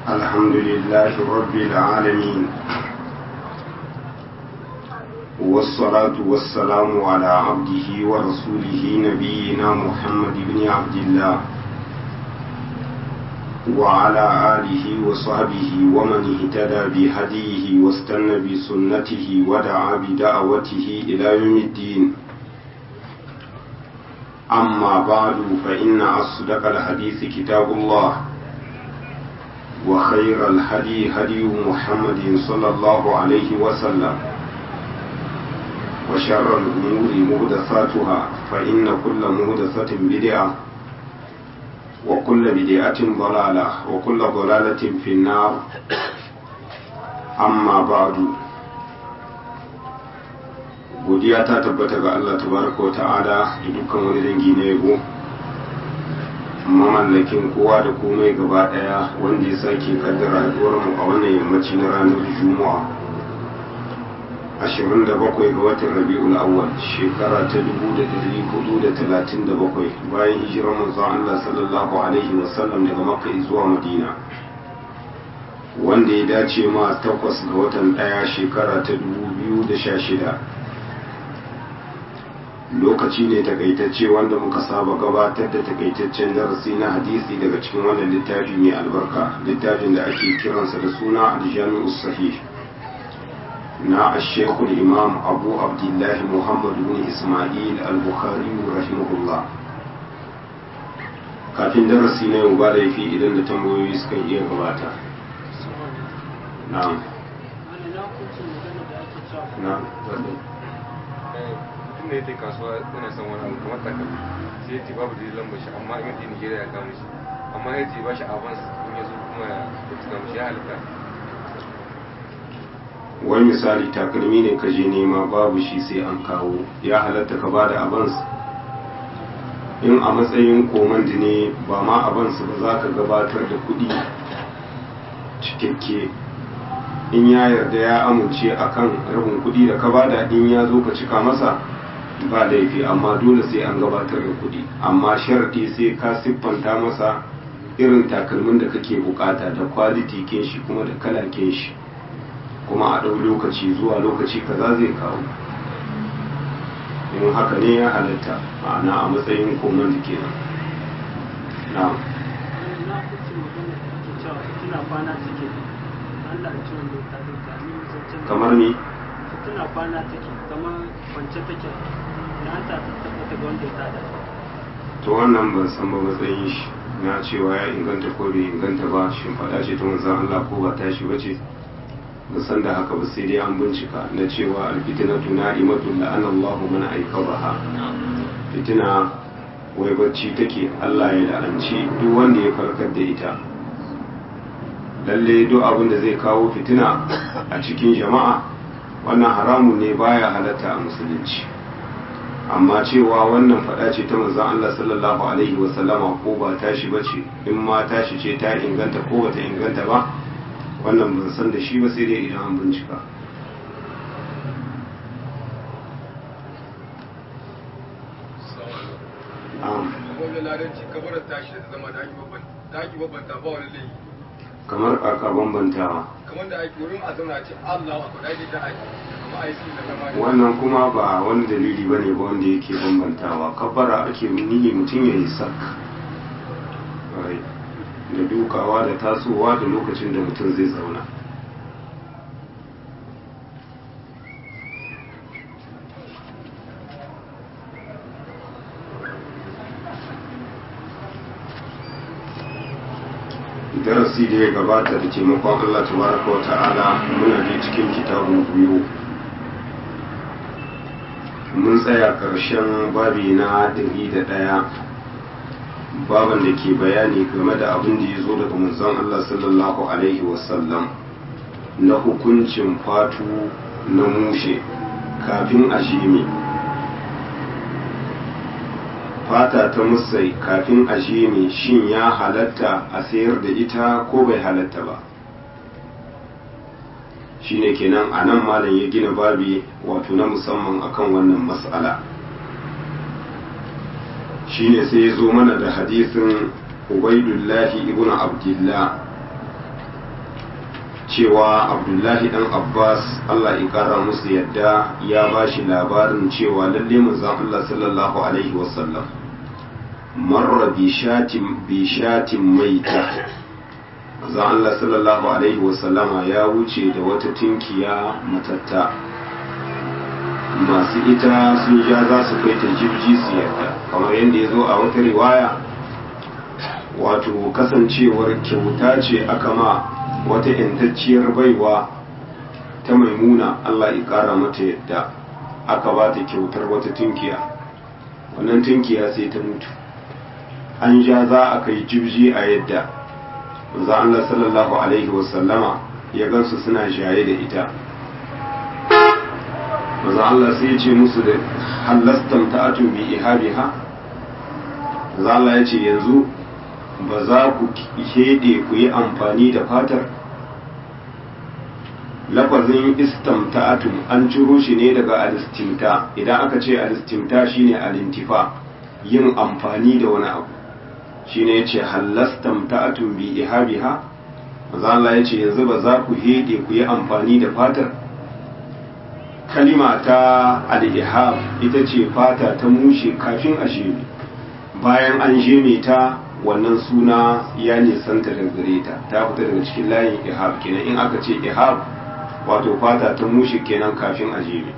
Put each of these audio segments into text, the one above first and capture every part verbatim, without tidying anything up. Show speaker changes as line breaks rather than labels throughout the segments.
الحمد لله رب العالمين والصلاة والسلام على عبده ورسوله نبينا محمد بن عبد الله وعلى آله وصحبه ومن اهتدى بهديه واستنى بسنته ودعا بدعوته إلى يوم الدين. أما بعد فإن أصدق الحديث كتاب الله وخير الهدي هدي محمد صلى الله عليه وسلم وشر الأمور محدثاتها فإن كل محدثة بدعة وكل بدعة ضلالة وكل ضلالة في النار. أما بعد godiya ta tabbata ga Allah tabaraka wa ta'ala da dukkan wani dangi na yabo mamallakin kowa da komai gaba daya wanda ya sake kaddara haduwar mu a wannan yammaci na ranar Juma'a ashirin da bakwai ga watan Rabiul Awwal shekara ta dubu da dari hudu da talatin da bakwai bayan hijirar manzon Allah sallallahu alaihi wasallam daga Makka zuwa Madina wanda ya dace ma takwas ga watan daya shekara ta dubu biyu da sha shida. Lokaci ne takaitacce wanda muka saba gabatar da takaitaccen darasi na hadisi daga cikin wannan littafi mai albarka, littafin da ake kiransa da suna al-Jami'u Sahih na Sheikhul Imam Abu Abdullah Muhammad bin Isma'il al-Bukhari rahimahullah. Kafin darasi na yau ba laifi idan da tambayoyi suka iya gabata. Na'am. Na'am.
da ya kasuwa yana son wani abu kamar takalmi sai ya ce babu da lambar shi amma in yadda Nigeria ya kawo shi amma ya ce ba shi avance in ya zo kuma ya tuka mishi ya halitta.
Wani misali takalmi ne ka je nema babu shi sai an kawo ya halatta ka bada avance in a matsayin komandi ne ba ma avance ba za ka gabatar da kuɗi cikakke in ya yarda ya amince akan rabin kuɗi da ka bada in ya zo ka cika masa ba laifi amma dole sai an gabatar da kuɗi amma sharaɗi sai ka siffanta masa irin takalmin da kake bukata da quality kin shi kuma da kala kin shi kuma a ɗau lokaci zuwa lokaci kaza zai kawo in haka ne ya halatta ma'ana a matsayin komai da kenan na'am kamar ni
tana kwana take kamar kwance take da an ta tabbata ga wanda ya tada
to wannan ban san ba matsayin shi na cewa ya inganta ko bai inganta ba shin faɗa ce ta manzon Allah ko ba tashi bace ba san da haka ba sai dai an bincika na cewa alfitinatu na'imatun la'ana Allahu man aikabaha fitina wai bacci take Allah ya la'anci duk wanda ya farkar da ita lalle duk abin da zai kawo fitina a cikin jama'a wannan haramun ne baya halatta a musulunci amma cewa wannan fada ce ta manzon Allah sallallahu alaihi wa sallama ko ba tashi bace in ma tashi ce ta inganta ko bata inganta ba wannan ban san da shi ba sai dai idan an bincika kamar kaka bambantawa
kamar da ake wurin a zauna ce Allah wa kudai da ake kuma ai sun da zama
wannan kuma ba wani dalili bane ba wanda yake bambantawa kabbara ake nuni mutum yayi sak da dukawa da tasowa da lokacin da mutum zai zauna darasi da ya gabata da taimakon Allah tabaraka wa ta'ala muna da cikin kitabun biyu mun tsaya ƙarshen babi na ɗari da ɗaya baban da ke bayani game da abin da ya zo daga manzon Allah sallallahu alaihi wasallam na hukuncin fatu na mushe kafin a shime fata ta musai kafin a shime shin ya halatta a sayar da ita ko bai halatta ba shine kenan a nan malam ya gina babi wato na musamman akan wannan mas'ala shine sai ya zo mana da hadisin ubaidullahi ibn abdullah cewa abdullahi dan abbas Allah ya kara musu yadda ya ba shi labarin cewa lalle manzon Allah sallallahu alaihi wasallam marra bi shatin bi shatin maita manzon Allah sallallahu alaihi wasallama ya wuce da wata tinkiya matatta masu ita sun ja za su kai ta jibji su yadda kamar yadda ya zo a wata riwaya wato kasancewar kyauta ce aka ma wata yantacciyar baiwa ta maimuna Allah ya kara mata yadda aka ba ta kyautar wata tunkiya wannan tunkiya sai ta mutu an ja za a kai jibji a yadda manzo Allah sallallahu alaihi wasallama ya gansu suna shaye da ita manzo Allah sai ya ce musu da halastam ta'atu bi ihabiha manzo Allah ya ce yanzu ba za ku hede ku yi amfani da fatar. Lafazin istamta'atum an ciro shi ne daga alistimta, idan aka ce alistimta shine alintifa, yin amfani da wani abu shine yace halastamta'atum bi ihabiha manzo Allah yace yanzu ba za ku hede ku yi amfani da fatar. Kalima ta al-ihab ita ce fata ta mushe kafin a sheme, bayan an sheme ta wannan suna ya nisanta daga gare ta ta fita daga cikin layin ihab kenan. In aka ce ihab wato fata ta mushe kenan kafin a jeme.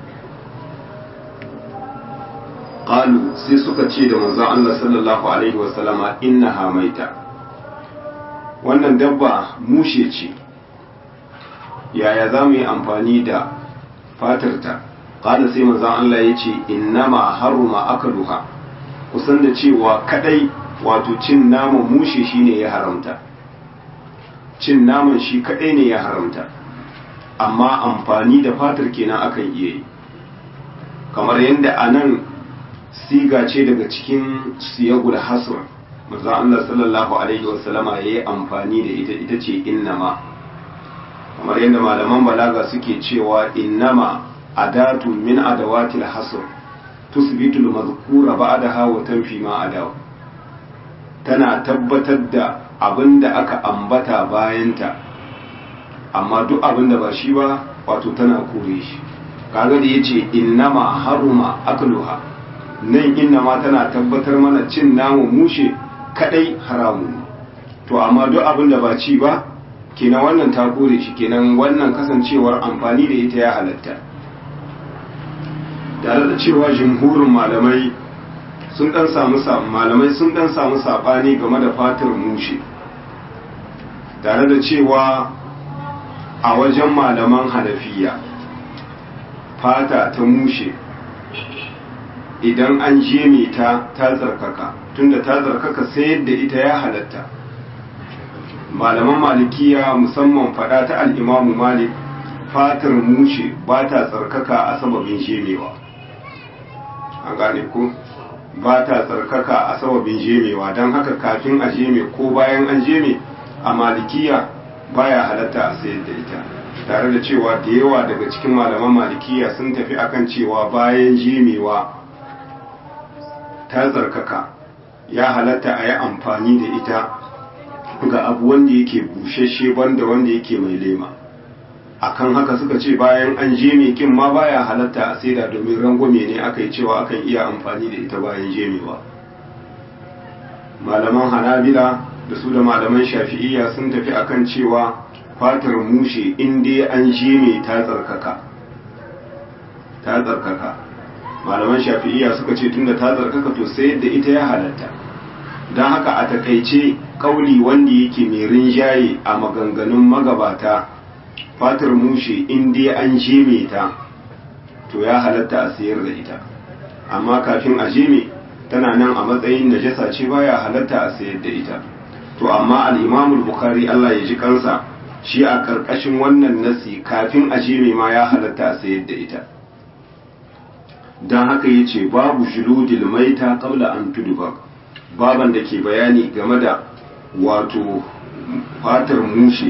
qalu sai suka ce da manzon Allah sallallahu alaihi wasallama innaha maita, wannan dabba mushe ce, yaya za mu yi amfani da fatarta? qala sai manzon Allah ya ce innama haruma akaluha, kusan da cewa kadai wato cin naman mushe shine ya haramta, cin naman shi kadai ne ya haramta, amma amfani da fatar kenan akan iya yi, kamar yadda anan siga ce daga cikin siyagul hasr manzo Allah sallallahu alaihi wasallama yayi amfani da ita ita ce innama, kamar yadda malaman balaga suke cewa innama adatu min adawatil hasr tusbitu al-madhkura ba'daha wa tanfi ma adawa, tana tabbatar da abin da aka ambata bayanta, amma duk abin da ba shi ba wato tana kore shi. Kaga da yace innama haruma akluha, nan innama tana tabbatar mana cin namu mushe kadai haramu ne, to amma duk abin da ba ci ba kenan wannan ta kore shi, kenan wannan kasancewar amfani da ita ya halatta. Tare da cewa jumhurin malamai sun dan samu malamai sun dan samu sabani game da fatar mushe, tare da cewa a wajen malaman hanafiya fata ta mushe idan an jeme ta ta tsarkaka, tunda ta tsarkaka sai yadda ita ya halatta. Malaman malikiya musamman fada ta al'imamu malik, fatar mushe ba ta tsarkaka a sababin jemewa, an gane ko ba ta tsarkaka a sababin jemewa, don haka kafin a jeme ko bayan an jeme a malikiya baya halatta a sayar da ita, tare da cewa da yawa daga cikin malaman malikiya sun tafi akan cewa bayan jemewa ta tsarkaka ya halatta a yi amfani da ita ga abu wanda yake bushashe banda wanda yake mai lema. Akan haka suka ce bayan an jeme kin ma baya halatta a saida, domin rangwame ne aka yi cewa akan iya amfani da ita bayan jemewa. Malaman hanabila da su da malaman shafi'iyya sun tafi akan cewa fatar mushe in dai an jeme ta tsarkaka ta tsarkaka malaman shafi'iyya suka ce tunda ta tsarkaka to sai yadda ita ya halatta. don haka a takaice kauli wanda yake mai rinjaye a maganganun magabata, fatar mushe in dai an jeme ta to ya halatta a sayar da ita, amma kafin a jeme tana nan a matsayin najasa ce baya halatta a sayar da ita. To amma al-Imam Bukhari Allah ya ji kansa, shi a karkashin wannan nasi kafin a jeme ma ya halatta a sayar da ita, don haka yace babu juludil maita qabla an tudbak, baban da ke bayani game da wato fatar mushe,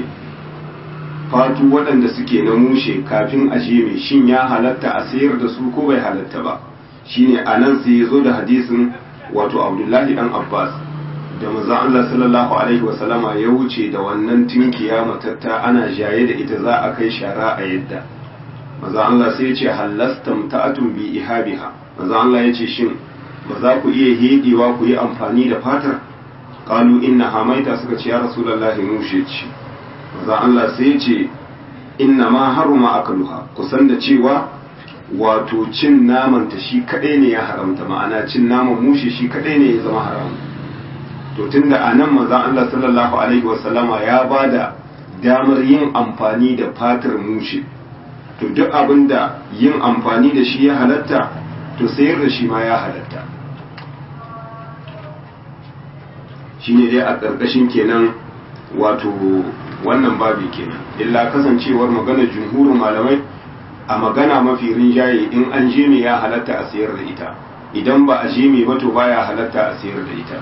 fatu waɗanda suke na mushe kafin a jeme shin ya halatta a sayar da su ko bai halatta ba. Shine anan sai ya zo da hadisin wato Abdullahi dan Abbas da manzon Allah sallallahu alaihi wasallama ya wuce da wannan tinkiya matatta ana jaye da ita za a kai shara a yadda manzon Allah sai ya ce hallastam ta'atun bi ihabiha manzon Allah ya ce shin ba za ku iya hedewa ku yi amfani da fatar qalu inna hamaita suka ce ya rasulullahi mushe ce manzon Allah sai ya ce inna ma haruma akaluha kusan da cewa wato cin naman ta shi kadai ne ya haramta ma'ana cin naman mushe shi kadai ne ya zama haram to tunda anan manzon Allah sallallahu alaihi wasallama ya bada damar yin amfani da fatar mushe to duk abinda yin amfani da shi ya halatta to sayar da shi ma ya halatta shine dai a ƙarƙashin kenan wato wannan babi kenan illa kasancewar maganar jumhurin malamai a magana mafi rinjaye in an jime ya halatta a sayar da ita idan ba a jime ba to baya halatta a sayar da ita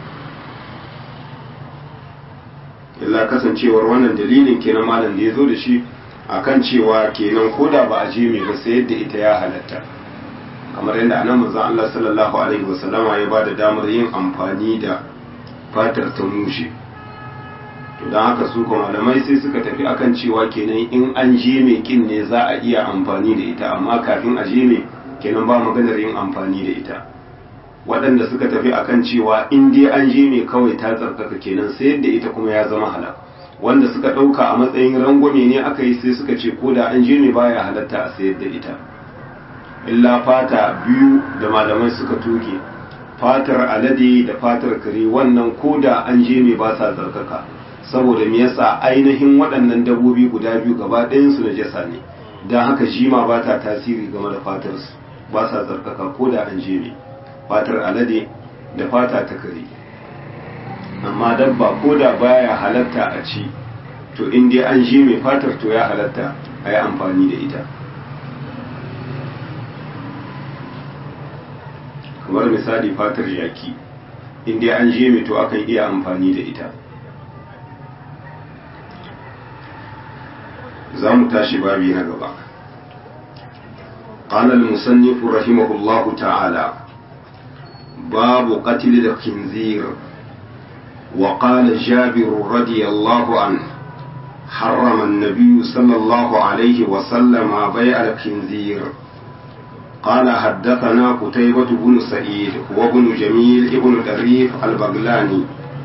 illa kasancewar wannan dalilin kenan malam da ya zo da shi akan cewa kenan koda ba a jime ba sayar da ita ya halatta kamar yadda anan manzon Allah sallallahu alaihi wasallama ya bada damar yin amfani da fatar ta mushe to don haka su kuma malamai sai suka tafi akan cewa kenan in an je mai kin ne za a iya amfani da ita amma kafin a je mai kenan ba maganar yin amfani da ita waɗanda suka tafi akan cewa in dai an je mai kawai ta tsarkaka kenan sai yadda ita kuma ya zama halal wanda suka ɗauka a matsayin rangwame ne aka yi sai suka ce ko da an je mai baya halatta a sayar da ita illa fata biyu da malamai suka tuke fatar alade da fatar kare wannan ko da an je mai ba sa tsarkaka saboda me yasa ainihin waɗannan dabbobi guda biyu gaba ɗayansu na jasa ne don haka jima ba ta tasiri game da fatarsu ba sa tsarkaka ko da an je mai fatar alade da fata ta kare amma dabba ko da baya halatta a ci to in dai an je mai fatar to ya halatta a yi amfani da ita kamar misali fatar jaki in dai an je mai to akan iya amfani da ita za mu tashi babi na gaba قال المصنف رحمه الله تعالى باب قتل الخنزير وقال جابر رضي الله عنه حرم النبي صلى الله عليه وسلم بيع الخنزير قال حدثنا قتيبة بن سعيد وابن جميل ابن طريف البغلاني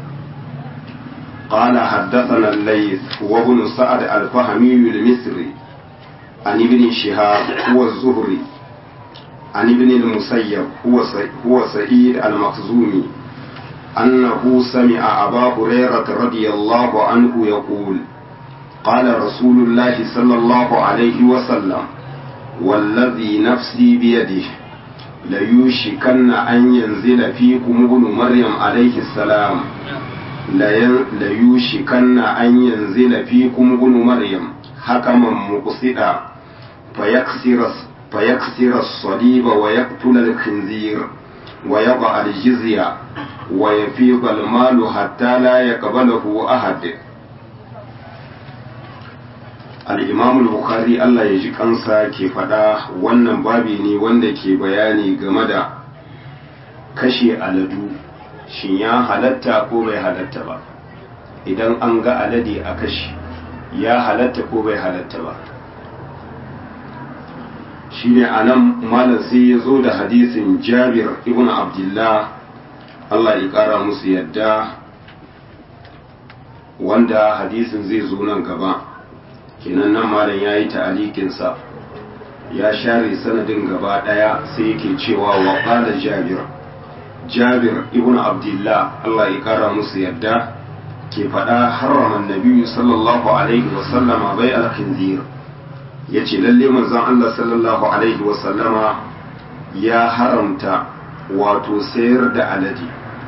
قال حدثنا الليث وابن سعد الفهمي المصري عن ابن شهاب هو الزهري عن ابن المسيب هو هو سعيد المخزومي أنه سمع أبا هريرة رضي الله عنه يقول قال رسول الله صلى الله عليه وسلم والذي نفسي بيده ليوشكن أن ينزل فيكم ابن مريم عليه السلام ليوشكن أن ينزل فيكم ابن مريم حكما مقصدا فيكسر فيكسر الصليب ويقتل الخنزير ويضع الجزية ويفيض المال حتى لا يقبله أحد. الإمام البخاري الله يجي kansa ke faɗa wannan babi ne wanda ke bayani game da kashe aladu shin ya halatta ko bai halatta ba idan an ga alade a kashe ya halatta ko bai halatta ba shine anan malam sai ya zo da hadisin Jabir ibn Abdullah Allah ya kara musu yadda wanda hadisin zai zo nan gaba kenan nan malam ya yi ta'alikinsa ya share sanadin gaba daya sai yake cewa wa qala Jabir Jabir ibn Abdullah Allah ya kara musu yadda ke faɗa harraman nabi sallallahu alaihi wasallama bai al-khinzir ya ce lalle manzon Allah sallallahu alaihi wasallama ya haramta wato sayar da alade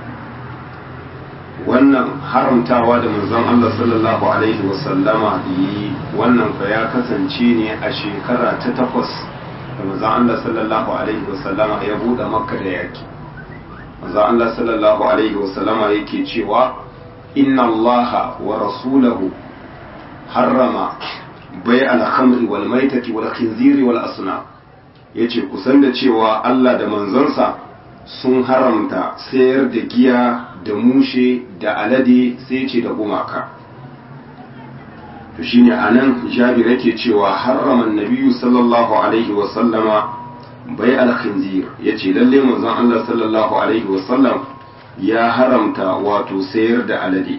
wannan haramtawa da manzon Allah sallallahu alaihi wasallama yi wannan fa ya kasance ne a shekara ta takwas da manzon Allah sallallahu alaihi wasallama ya buɗe makka da yaki manzon Allah sallallahu alaihi wasallama yake cewa inna allaha wa rasulahu harrama bai alhamri wal maitati wal khinziri wal asna yace kusan da cewa Allah da manzonsa sun haramta sayar da giya da mushe da alade sai ce da gumaka. to shine anan Jabir yake cewa harrama nabiyyu sallallahu alaihi wa sallama bai al-khinzir, yace lalle manzon Allah sallallahu alaihi wa sallam ya haramta wato sayar da alade.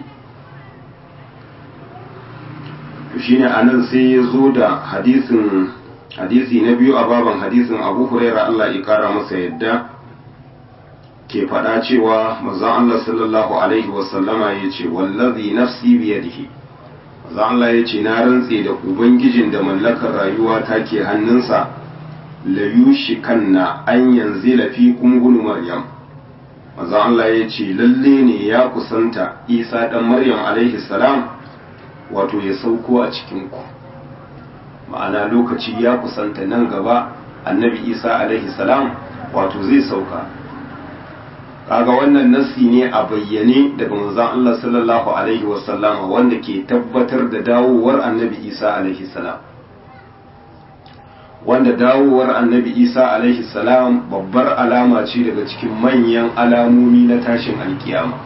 to shine anan sai ya zo da hadisin hadisi na biyu a baban hadisin Abu Hurairah Allah ya kara masa yadda ke faɗa cewa manzon Allah sallallahu alaihi wa sallama yace wallazi nafsi biyadihi, manzon Allah yace na rantse da ubangijin da mallakar rayuwa take hannunsa la yushikanna an yanzila fi kungunu maryam, manzon Allah yace lalle ne ya kusanta Isa dan Maryam alaihi salam wato ya sauko a cikin ku, ma'ana lokaci ya kusanta nan gaba annabi Isa alaihi salam wato zai sauka. kaga wannan nassi ne a bayyane daga manzon Allah sallallahu alaihi wasallama wanda ke tabbatar da dawowar annabi Isa alaihi salam, wanda dawowar annabi Isa alaihi salam babbar alama ce daga cikin manyan alamomi na tashin alkiyama,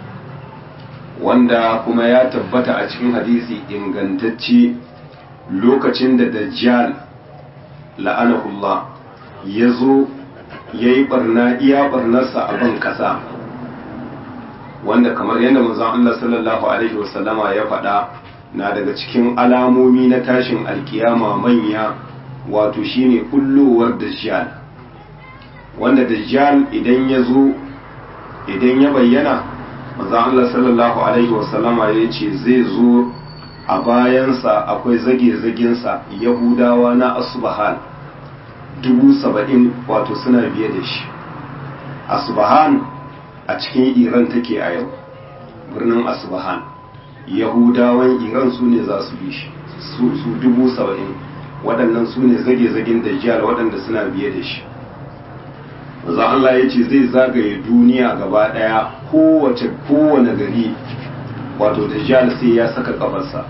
wanda kuma ya tabbata a cikin hadisi ingantacce lokacin da dajjal la'anahullah ya zo ya yi barna iya barnarsa a ban kasa, wanda kamar yadda manzon Allah sallallahu alaihi wasallama ya faɗa na daga cikin alamomi na tashin alkiyama manya wato shine kullowar dajjal, wanda dajjal idan ya zo idan ya bayyana manzon Allah sallallahu alaihi wasallama ya ce zai zo a bayansa akwai zage-zagensa yahudawa na asbahan dubu saba'in wato suna biye da shi. Asbahan a cikin Iran take a yau, birnin Asbahan yahudawan Iran su ne za su bi shi, su dubu saba'in, waɗannan su ne zage-zagen dajjal waɗanda suna biye da shi. Maza Allah ya ce zai zagaye duniya gaba ɗaya, kowace kowane gari wato dajjal sai ya saka ƙafarsa,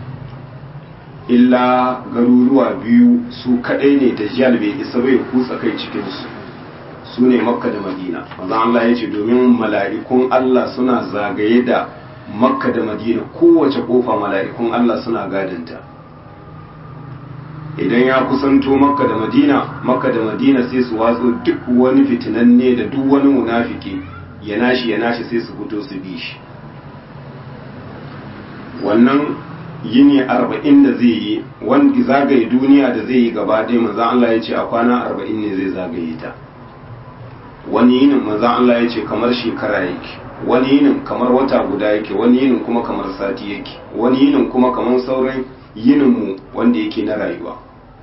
illa garuruwa biyu su kadai ne dajjal bai isa bai kutsa kai cikinsu, su ne Makka da Madina. Maza Allah ya ce domin mala'ikun Allah suna zagaye da Makka da Madina, kowace kofa mala'ikun Allah suna gadinta. idan ya kusanto Makka da Madina, Makka da Madina sai su watso duk wani fitinanne da duk wani munafiki ya nashi ya nashi sai su fito su bi shi. Wannan yini arba'in da zai yi, wanda zagaye duniya da zai yi gaba ɗaya, manzan Allah ya ce a kwana arba'in ne zai zagaye ta. Wani yinin manzan Allah ya ce kamar shekara yake, wani yinin kamar wata guda yake, wani yinin kuma kamar sati yake, wani yinin kuma kamar sauran yininmu wanda yake na rayuwa.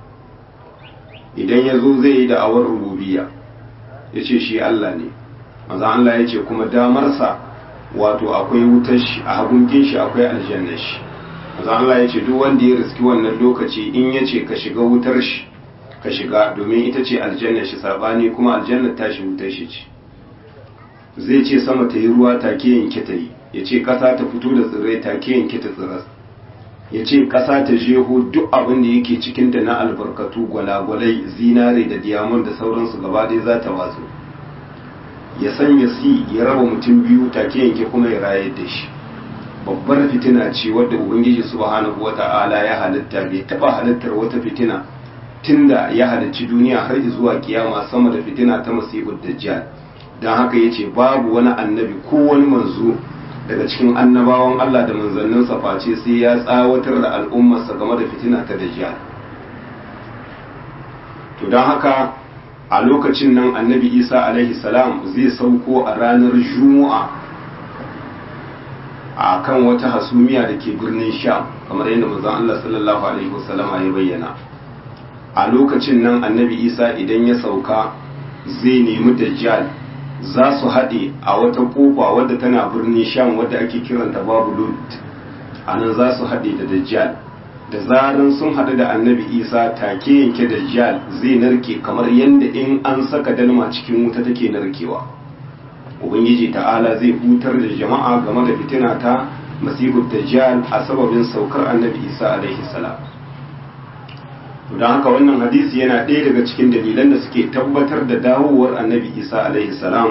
Idan ya zo zai yi da'awar rububiyya, ya ce shi Allah ne, manzan Allah ya ce kuma damarsa wato akwai wutar shi, a hagunkin shi akwai aljannar shi. Manzan Allah ya ce duk wanda ya riski wannan lokaci in ya ce ka shiga wutar shi ka shiga, domin ita ce aljannar shi, sabani kuma aljannar tashi wutar shi ce. Zai ce sama ta yi ruwa take yanke ta yi, ya ce ƙasa ta fito da tsirrai take yanke ta tsiras, ya ce ƙasa ta jeho duk abin da yake cikinta na albarkatu, gwalagwalai, zinare da diamond da sauransu gaba ɗaya za ta watsu. Ya sanya si ya raba mutum biyu take yanke kuma ya rayar da shi. Babbar fitina ce wadda Ubangiji subhanahu wata'ala ya halitta, bai taɓa halittar wata fitina tunda ya halicci duniya har zuwa kiyama sama da fitina ta masihud dajjal. Don haka ya ce babu wani annabi ko wani manzo daga cikin annabawan Allah da manzanninsa face sai ya tsawatar da al'ummarsa game da fitina ta dajjal. To don haka a lokacin nan annabi Isa alaihi salam zai sauko a ranar Juma'a a kan wata hasumiya da ke birnin Sham, kamar yadda manzon Allah sallallahu alaihi wasallama ya bayyana. A lokacin nan annabi Isa idan ya sauka zai nemi dajjal, za su haɗe a wata ƙofa wadda tana birnin Sham wadda ake kiranta babu Lut. A nan za su haɗe da dajjal. Da zaran sun haɗu da annabi Isa take yanke dajjal zai narke kamar yadda in an saka dalma cikin wuta take narkewa. Ubangiji ta'ala zai hutar da jama'a game da fitina ta masihud dajjal a sababin saukar annabi Isa alaihi salam. Don haka wannan hadisi yana ɗaya daga cikin dalilan da suke tabbatar da dawowar annabi Isa alaihi salam,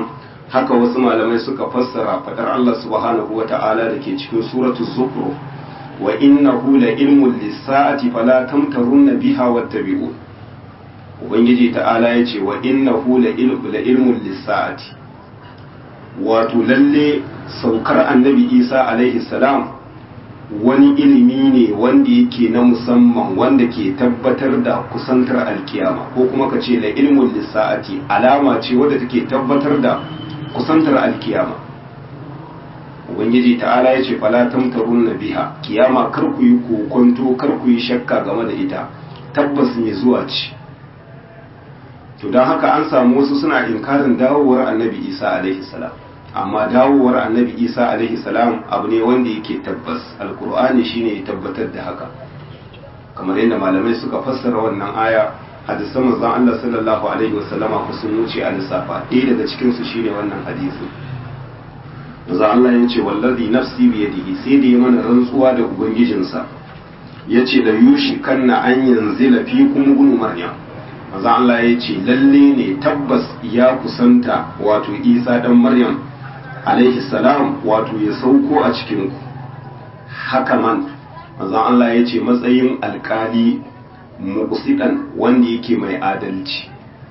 haka wasu malamai suka fassara fadar Allah subhanahu wa ta'ala da ke cikin suratu zukhruf wa innahu la ilmun lis-sa'ati fala tamtarunna biha wattabi'un. ubangiji ta'ala yace wa innahu la ilmun lis-sa'ati, wato lalle saukar annabi Isa alaihi salam wani ilimi ne wanda yake na musamman wanda ke tabbatar da kusantar alkiyama, ko kuma ka ce la ilmun lis-sa'ati alama ce wadda take tabbatar da kusantar alkiyama. ubangiji ta'ala ya ce fala tamtarunna biha, kiyama kar ku yi kokonto, kar ku yi shakka game da ita, tabbas mai zuwa ce. to don haka an samu wasu suna inkarin dawowar annabi Isa alaihi salam, amma dawowar annabi Isa alaihi salam abu ne wanda yake tabbas, alkur'ani shine ya tabbatar da haka, kamar yadda malamai suka fassara wannan aya. hadisan manzon Allah sallallahu alaihi wasallama ku sun wuce a lissafa, ɗaya daga cikin su shine wannan hadisi. manzon Allah ya ce wallazi nafsi bi yadihi, sai da ya mana rantsuwa da ubangijinsa, yace da yushi kanna an yanzila fi kum ibn maryam. manzon Allah ya ce lalle ne tabbas ya kusanta, wato Isa dan Maryam alaihi salam wato ya sauko a cikin ku. haka man manzon Allah ya ce matsayin alkali muqsidan wanda yake mai adalci.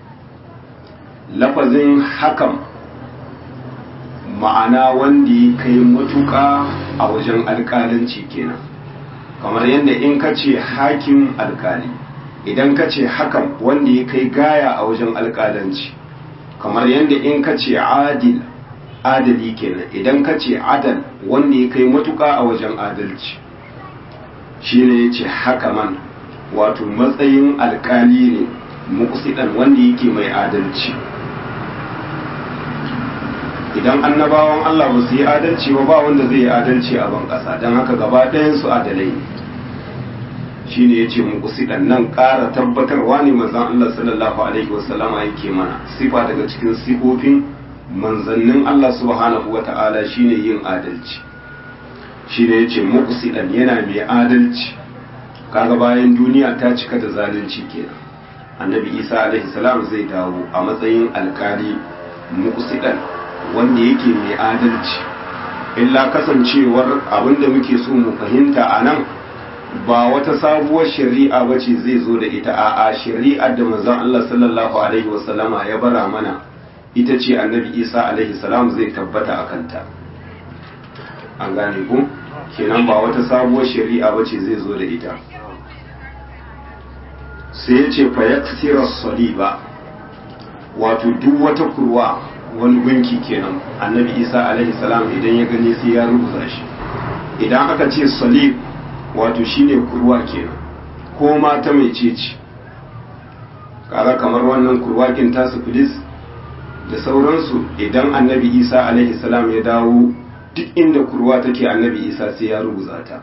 lafazin hakam ma'ana wanda ya kai matuƙa a wajen alƙalanci kenan, kamar yadda in ka ce hakim alƙali, idan ka ce hakam wanda ya kai gaya a wajen alƙalanci, kamar yadda in ka ce adil adali kenan, idan ka ce adal wanda ya kai matuƙa a wajen adalci. shi ne ya ce hakaman, wato matsayin alkali ne muqsidan wanda yake mai adalci. idan annabawan Allah ba su yi adalci ba, ba wanda zai yi adalci a ban ƙasa, don haka gaba ɗayan su adalai ne. shi ne ya ce muqsidan, nan ƙara tabbatarwa ne manzon Allah sallallahu alaihi wasallama yake mana sifa daga cikin sifofin manzannin Allah subhanahu wa ta'ala shine yin adalci. shi ne ya ce muqsidan, yana mai adalci. kaga bayan duniya ta cika da zalunci kenan, annabi Isa alaihi salam zai dawo a matsayin alkali muqsidan wanda yake mai adalci. illa kasancewar abinda muke so mu fahimta a nan, ba wata sabuwar shari'a bace zai zo da ita, a'a shari'ar da manzon Allah sallallahu alaihi wasallama ya bara mana ita ce annabi Isa alaihi salam zai tabbata a kanta. an gane ku kenan ba wata sabuwar shari'a bace zai zo da ita. sai ya ce fayaksira saliba, wato duk wata kurwa wani gunki kenan annabi Isa alaihi salam idan ya gani sai ya rubuta shi. idan aka ce salib wato shine kurwa kenan, ko ma ta mai ceci, kaga kamar wannan kurwakin tasu filis da sauransu, idan annabi Isa alaihi salam ya dawo duk inda kurwa take annabi Isa sai ya rubuta ta.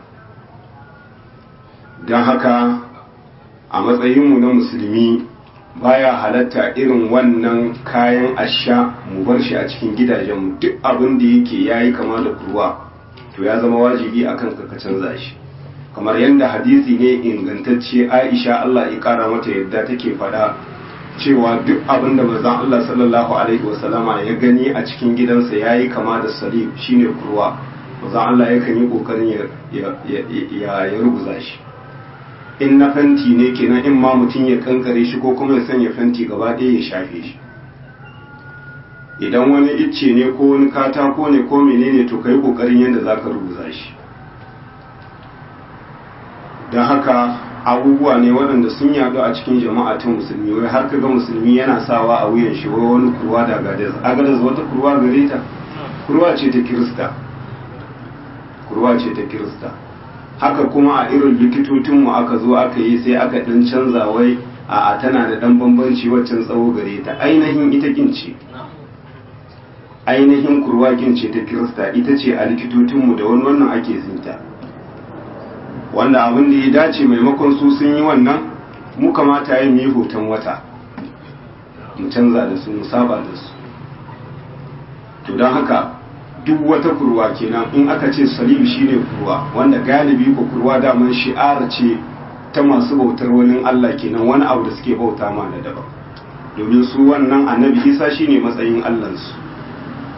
don haka a matsayinmu na musulmi baya halatta irin wannan kayan asha mu bar shi a cikin gidajenmu. duk abin da yake yayi kama da kurwa to ya zama wajibi akan ka canza shi, kamar yadda hadisi ne ingantacce Aisha Allah ya kara mata yadda take faɗa cewa duk abin da manzon Allah sallallahu alaihi wasallama ya gani a cikin gidansa yayi kama da salib shine kurwa, manzon Allah yakan yi kokarin ya ya ya rubuza shi. in na fenti ne kenan, in ma mutum ya kankare shi ko kuma ya sanya fenti gaba ɗaya ya shafe shi. idan wani icce ne ko wani katako ne ko menene, to kai kokarin yadda zaka rubuza shi. don haka abubuwa ne waɗanda sun yaɗu a cikin jama'a ta musulmi, wai har kaga musulmi yana sawa a wuyan shi wai wani kurwa da gadaz. agadaz wata kurwa gare ta, kurwa ce ta kirista, kurwa ce ta kirista. haka kuma a irin likitocinmu aka zo aka yi sai aka ɗan canza wai a tana da ɗan bambanci waccan tsawo gare ta, ainihin ita kince, ainihin kurwa kince ta kirista ita ce a likitocinmu da wani wannan ake zinta. wanda abin da ya dace maimakon su sun yi wannan, mu kamata yin yi hoton wata mu canza da su, mu saba da su. to don haka duk wata kurwa kenan in aka ce salib shine kurwa, wanda galibi ko kurwa daman shi'ara ce ta masu bautar wani Allah kenan, wani abu da suke bauta ma da daban, domin su wannan annabi Isa shine matsayin Allahnsu.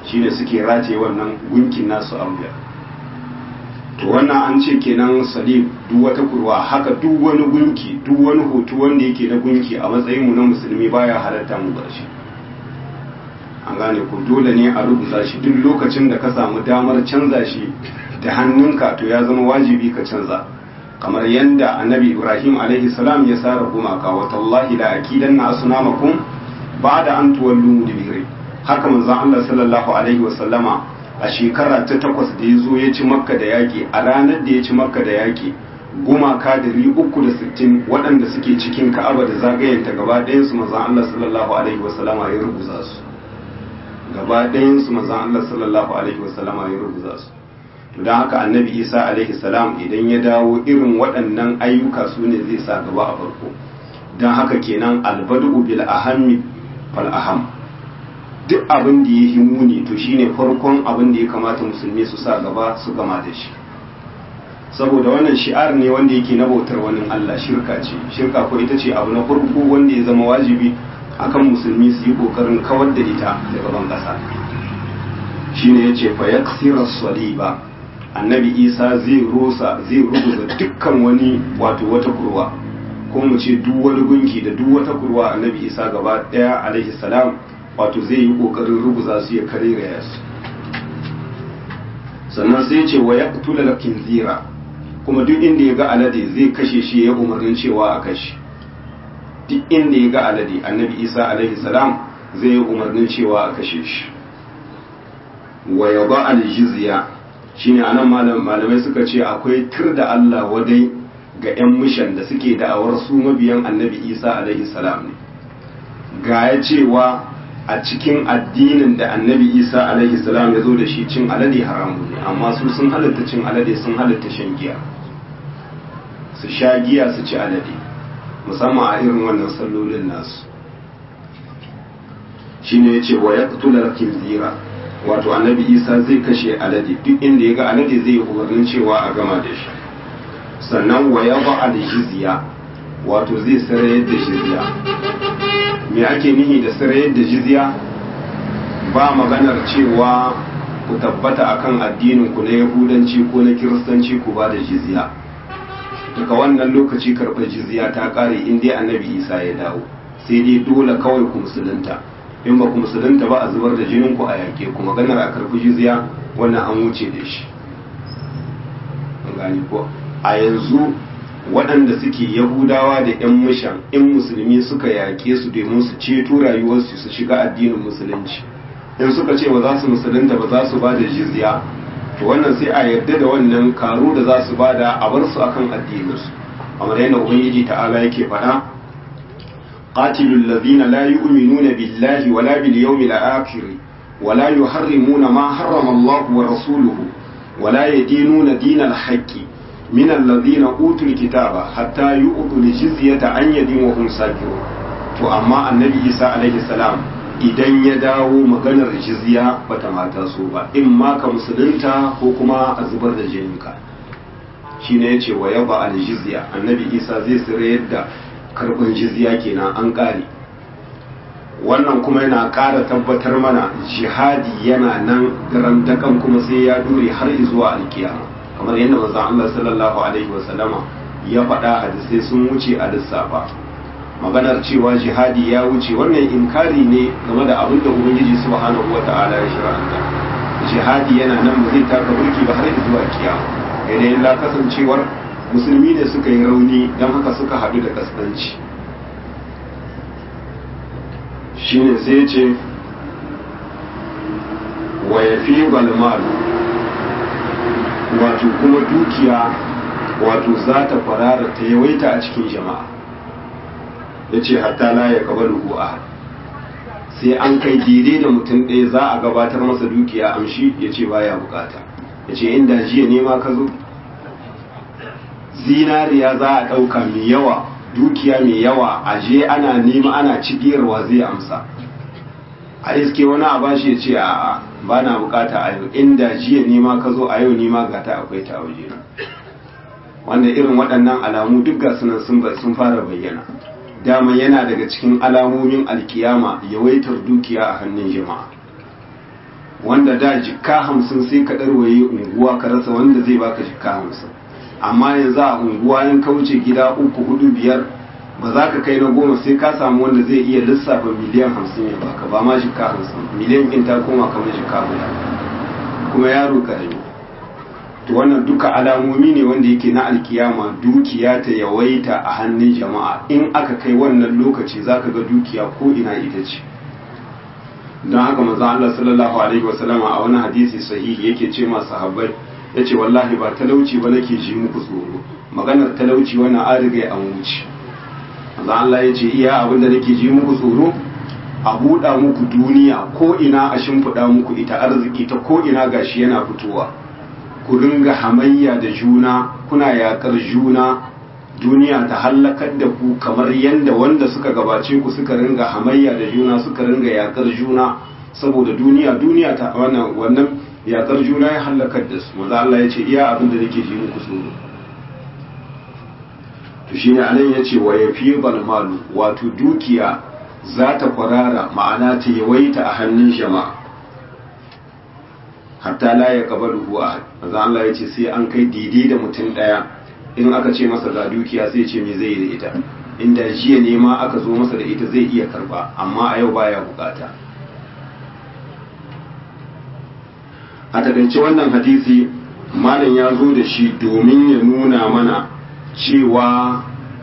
shine suke rataye wannan gunkin nasu a wuya. To wannan an ce kenan salib duk wata kurwa, haka duk wani gunki duk wani hoto wanda yake na gunki a matsayin mu na musulmi baya halatta mu bar shi. An gane ku, dole ne a rubuta shi duk lokacin da ka samu damar canza shi da hannunka to ya zama wajibi ka canza, kamar yadda annabi Ibrahim alaihi salam ya sara gumaka, wa tallahi la akidanna asnamakum ba'da an tuwallu mudbirin. Haka manzon Allah sallallahu alaihi wa sallama a shekara ta takwas da ya zo ya ci makka da yaƙi, a ranar da ya ci makka da yaƙi gumaka dari uku da sittin waɗanda suke cikin ka'aba da zagayenta gaba ɗayansu manzon Allah sallallahu alaihi wasallama ya rubuta su gaba ɗayansu manzon Allah sallallahu alaihi wasallama ya rubuta su. To don haka annabi Isa alaihi salam idan ya dawo irin waɗannan ayyuka su ne zai sa gaba a farko. Don haka kenan albadu bil ahammi fal aham, duk abin da ya yi muni to shine farkon abin da ya kamata musulmi su sa gaba su gama da shi, saboda wannan shi'ar ne wanda yake na bautar wani Allah, shirka ce. Shirka ko ita ce abu na farko wanda ya zama wajibi akan musulmi su yi kokarin kawar da ita daga ban kasa. Shine yace fa yaksira saliba, annabi Isa zai rosa zai rubuta dukkan wani wato wata kurwa, ko mu ce duk wani gunki da duk wata kurwa annabi Isa gaba daya alaihi salam wato zai yi kokarin rubuza su ya kareraya su. Sannan sai ce wa yaqtula al-khinzira, kuma duk inda ya ga alade zai kashe shi, ya umarnin cewa a kashe. Duk inda ya ga alade annabi Isa alaihi salam zai yi umarnin cewa a kashe shi. Wa yaba al-jizya, shine anan malamai suka ce akwai tir da Allah wadai ga 'yan mishan da suke da'awar su mabiyan annabi Isa alaihi salam ne. Ga ya cewa a cikin addinin da annabi Isa alaihi salam ya zo da shi cin alade haramu ne, amma su sun halatta cin alade, sun halatta shan giya, su sha giya su ci alade, musamman a irin wannan sallolin nasu. Shine ya ce wa yaqtula al-khinzira, wato annabi Isa zai kashe alade, duk inda ya ga alade zai yi umarnin cewa a gama da shi. Sannan wa yaba al-jizya, wato zai sarayar da jizya. Me ake nihi da sarayar da jizya? Ba maganar cewa ku tabbata akan addinin ku na yahudanci ko na kiristanci ku ba da jizya. Daga wannan lokaci karɓar jizya ta ƙare in dai annabi Isa ya dawo, sai dai dole kawai ku musulunta. In ba ku musulunta ba a zubar da jinin ku a yake ku, maganar a karɓi jizya wannan an wuce da shi. Gani ko a yanzu waɗanda suke yahudawa da 'yan mishan in musulmi suka yaƙe su domin su ceto rayuwarsu su shiga addinin musulunci, in suka ce ba za su musulunta ba za su ba da jizya, to wannan sai a yarda da wannan karo da za su ba da a bar su akan addininsu, kamar yadda ubangiji ta'ala yake faɗa qatilul ladhina la yu'minuna billahi wala bil yawmil akhir wala yuharrimuna ma harrama Allah wa rasuluhu wala yadinuna dinal haqqi من الذين أوتوا الكتاب حتى يؤتوا الجزية عن يد وهم صاغرون. to amma annabi Isa alaihi salam idan ya dawo maganar jizya bata mata so ba, in ma ka musulunta ko kuma a zubar da jininka. Shine yace wa yaba al jizya, annabi Isa zai sire yadda karban jizya kenan an kare. Wannan kuma yana ƙara tabbatar mana jihadi yana nan garan dakan kuma sai ya dore har zuwa alkiyama, kamar yadda manzon Allah sallallahu alaihi wasallama ya faɗa hadisai sun wuce a lissafa. Maganar cewa jihadi ya wuce wannan inkari ne game da abin da ubangiji subhanahu wata'ala ya shiranta. Jihadi yana nan ba zai taka burki ba har zuwa kiyama, idan illa kasancewar musulmi ne suka yi rauni don haka suka haɗu da kasance. Shine sai ya ce wa yafi balmal, wato kuma dukiya wato za ta farara ta yawaita a cikin jama'a. Ya ce hatta la ya kabalu ahad, sai an kai daidai da mutum ɗaya za a gabatar masa dukiya amshi ya ce baya bukata, ya ce inda jiya nema ka zo. Zinariya za a ɗauka mai yawa, dukiya mai yawa, a je ana nema ana cigiyarwa zai amsa, a iske wani a bashi ya ce a'a ba na bukata a yau, inda jiya nema ka zo a yau nema gata akwai ta waje na. Wanda irin waɗannan alamu duk ga sunan sun fara bayyana. Dama yana daga cikin alamomin alkiyama yawaitar dukiya a hannun jama'a. wanda da jikka hamsin sai ka ɗarwaye unguwa ka rasa wanda zai baka jikka hamsin, amma yanzu a unguwa in kauce gida uku hudu biyar ba za ka kai na goma sai ka samu wanda zai iya lissafa miliyan hamsin ya baka, ba ma jikka hamsin, miliyan in ta koma kamar jikka guda kuma yaro karami. To wannan duka alamomi ne wanda yake na alkiyama, dukiya ta yawaita a hannun jama'a. In aka kai wannan lokaci zaka ga dukiya ko ina ita ce. Don haka manzon Allah sallallahu alaihi wasallam a wani hadisi sahihi yake ce ma sahabbai, yace wallahi ba talauci ba nake ji muku tsoro, maganar talauci wannan an riga an wuce. Manzon Allah yace iya abin da nake ji muku tsoro a buɗa muku duniya ko ina a shimfiɗa muku ita, arziki ta ko ina gashi yana fitowa, ku ringa hamayya da juna, kuna yakar juna, duniya ta hallakar da ku kamar yadda wanda suka gabace ku suka ringa hamayya da juna, suka ringa yakar juna, saboda duniya duniya ta wannan wannan yakar juna ya hallakar da su. Maza Allah ya ce iya abin da nake ji muku tsoro. To shine anan ya ce wa yafi balmalu, wato dukiya za ta kwarara, ma'ana ta yawaita a hannun jama'a, hatta la ya kabaluhu ahad. Maza Allah ya ce sai an kai daidai da mutum daya, in aka ce masa ga dukiya sai ce me zai yi da ita, inda jiya ne ma aka zo masa da ita zai iya karba, amma a yau baya bukata. A takaice wannan hadisi malam ya zo da shi domin ya nuna mana cewa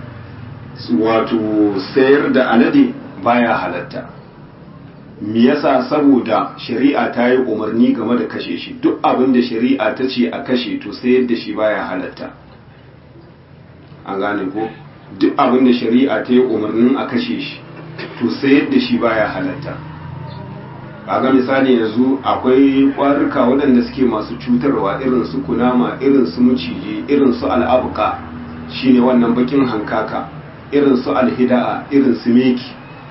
wato sayar da alade baya halatta. Me yasa? Saboda shari'a ta yi umarni game da kashe shi, duk abin da shari'a ta ce a kashe to sayar da shi baya halatta. An gane ko? Duk abin da shari'a ta yi umarnin a kashe shi to sayar da shi baya halatta. Kaga misali yanzu akwai ƙwarika waɗanda suke masu cutarwa, irin su kunama, irin su maciji, irin su al'abuka shine wannan bakin hankaka, irin su alhida'a, irin su meki.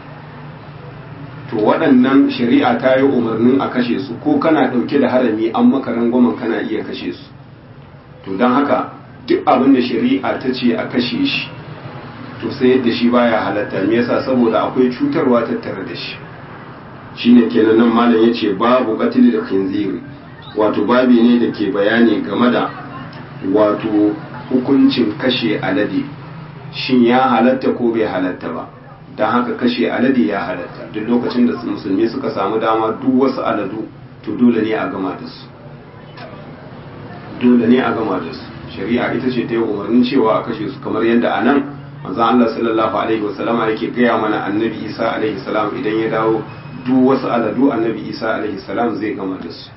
To waɗannan shari'a ta yi umarnin a kashe su, ko kana ɗauke da harami an maka rangwamen kana iya kashe su. To don haka duk abin da shari'a ta ce a kashe shi to sai yadda shi baya halatta. Me yasa? Saboda akwai cutarwa tattare da shi. Shine kenan nan malam yace babu qatl da khinziri, wato babi ne da ke bayani game da wato hukuncin kashe alade, shin ya halatta ko bai halatta ba. Don haka kashe alade ya halatta. Duk lokacin da musulmi suka samu dama, duk wasu aladu to dole ne a gama da su, dole ne a gama da su. Shari'a ita ce ta yi umarnin cewa a kashe su, kamar yadda a nan manzon Allah sallallahu alaihi wasallama yake gaya mana annabi Isa alaihi salam idan ya dawo duk wasu aladu annabi Isa alaihi salam zai gama da su.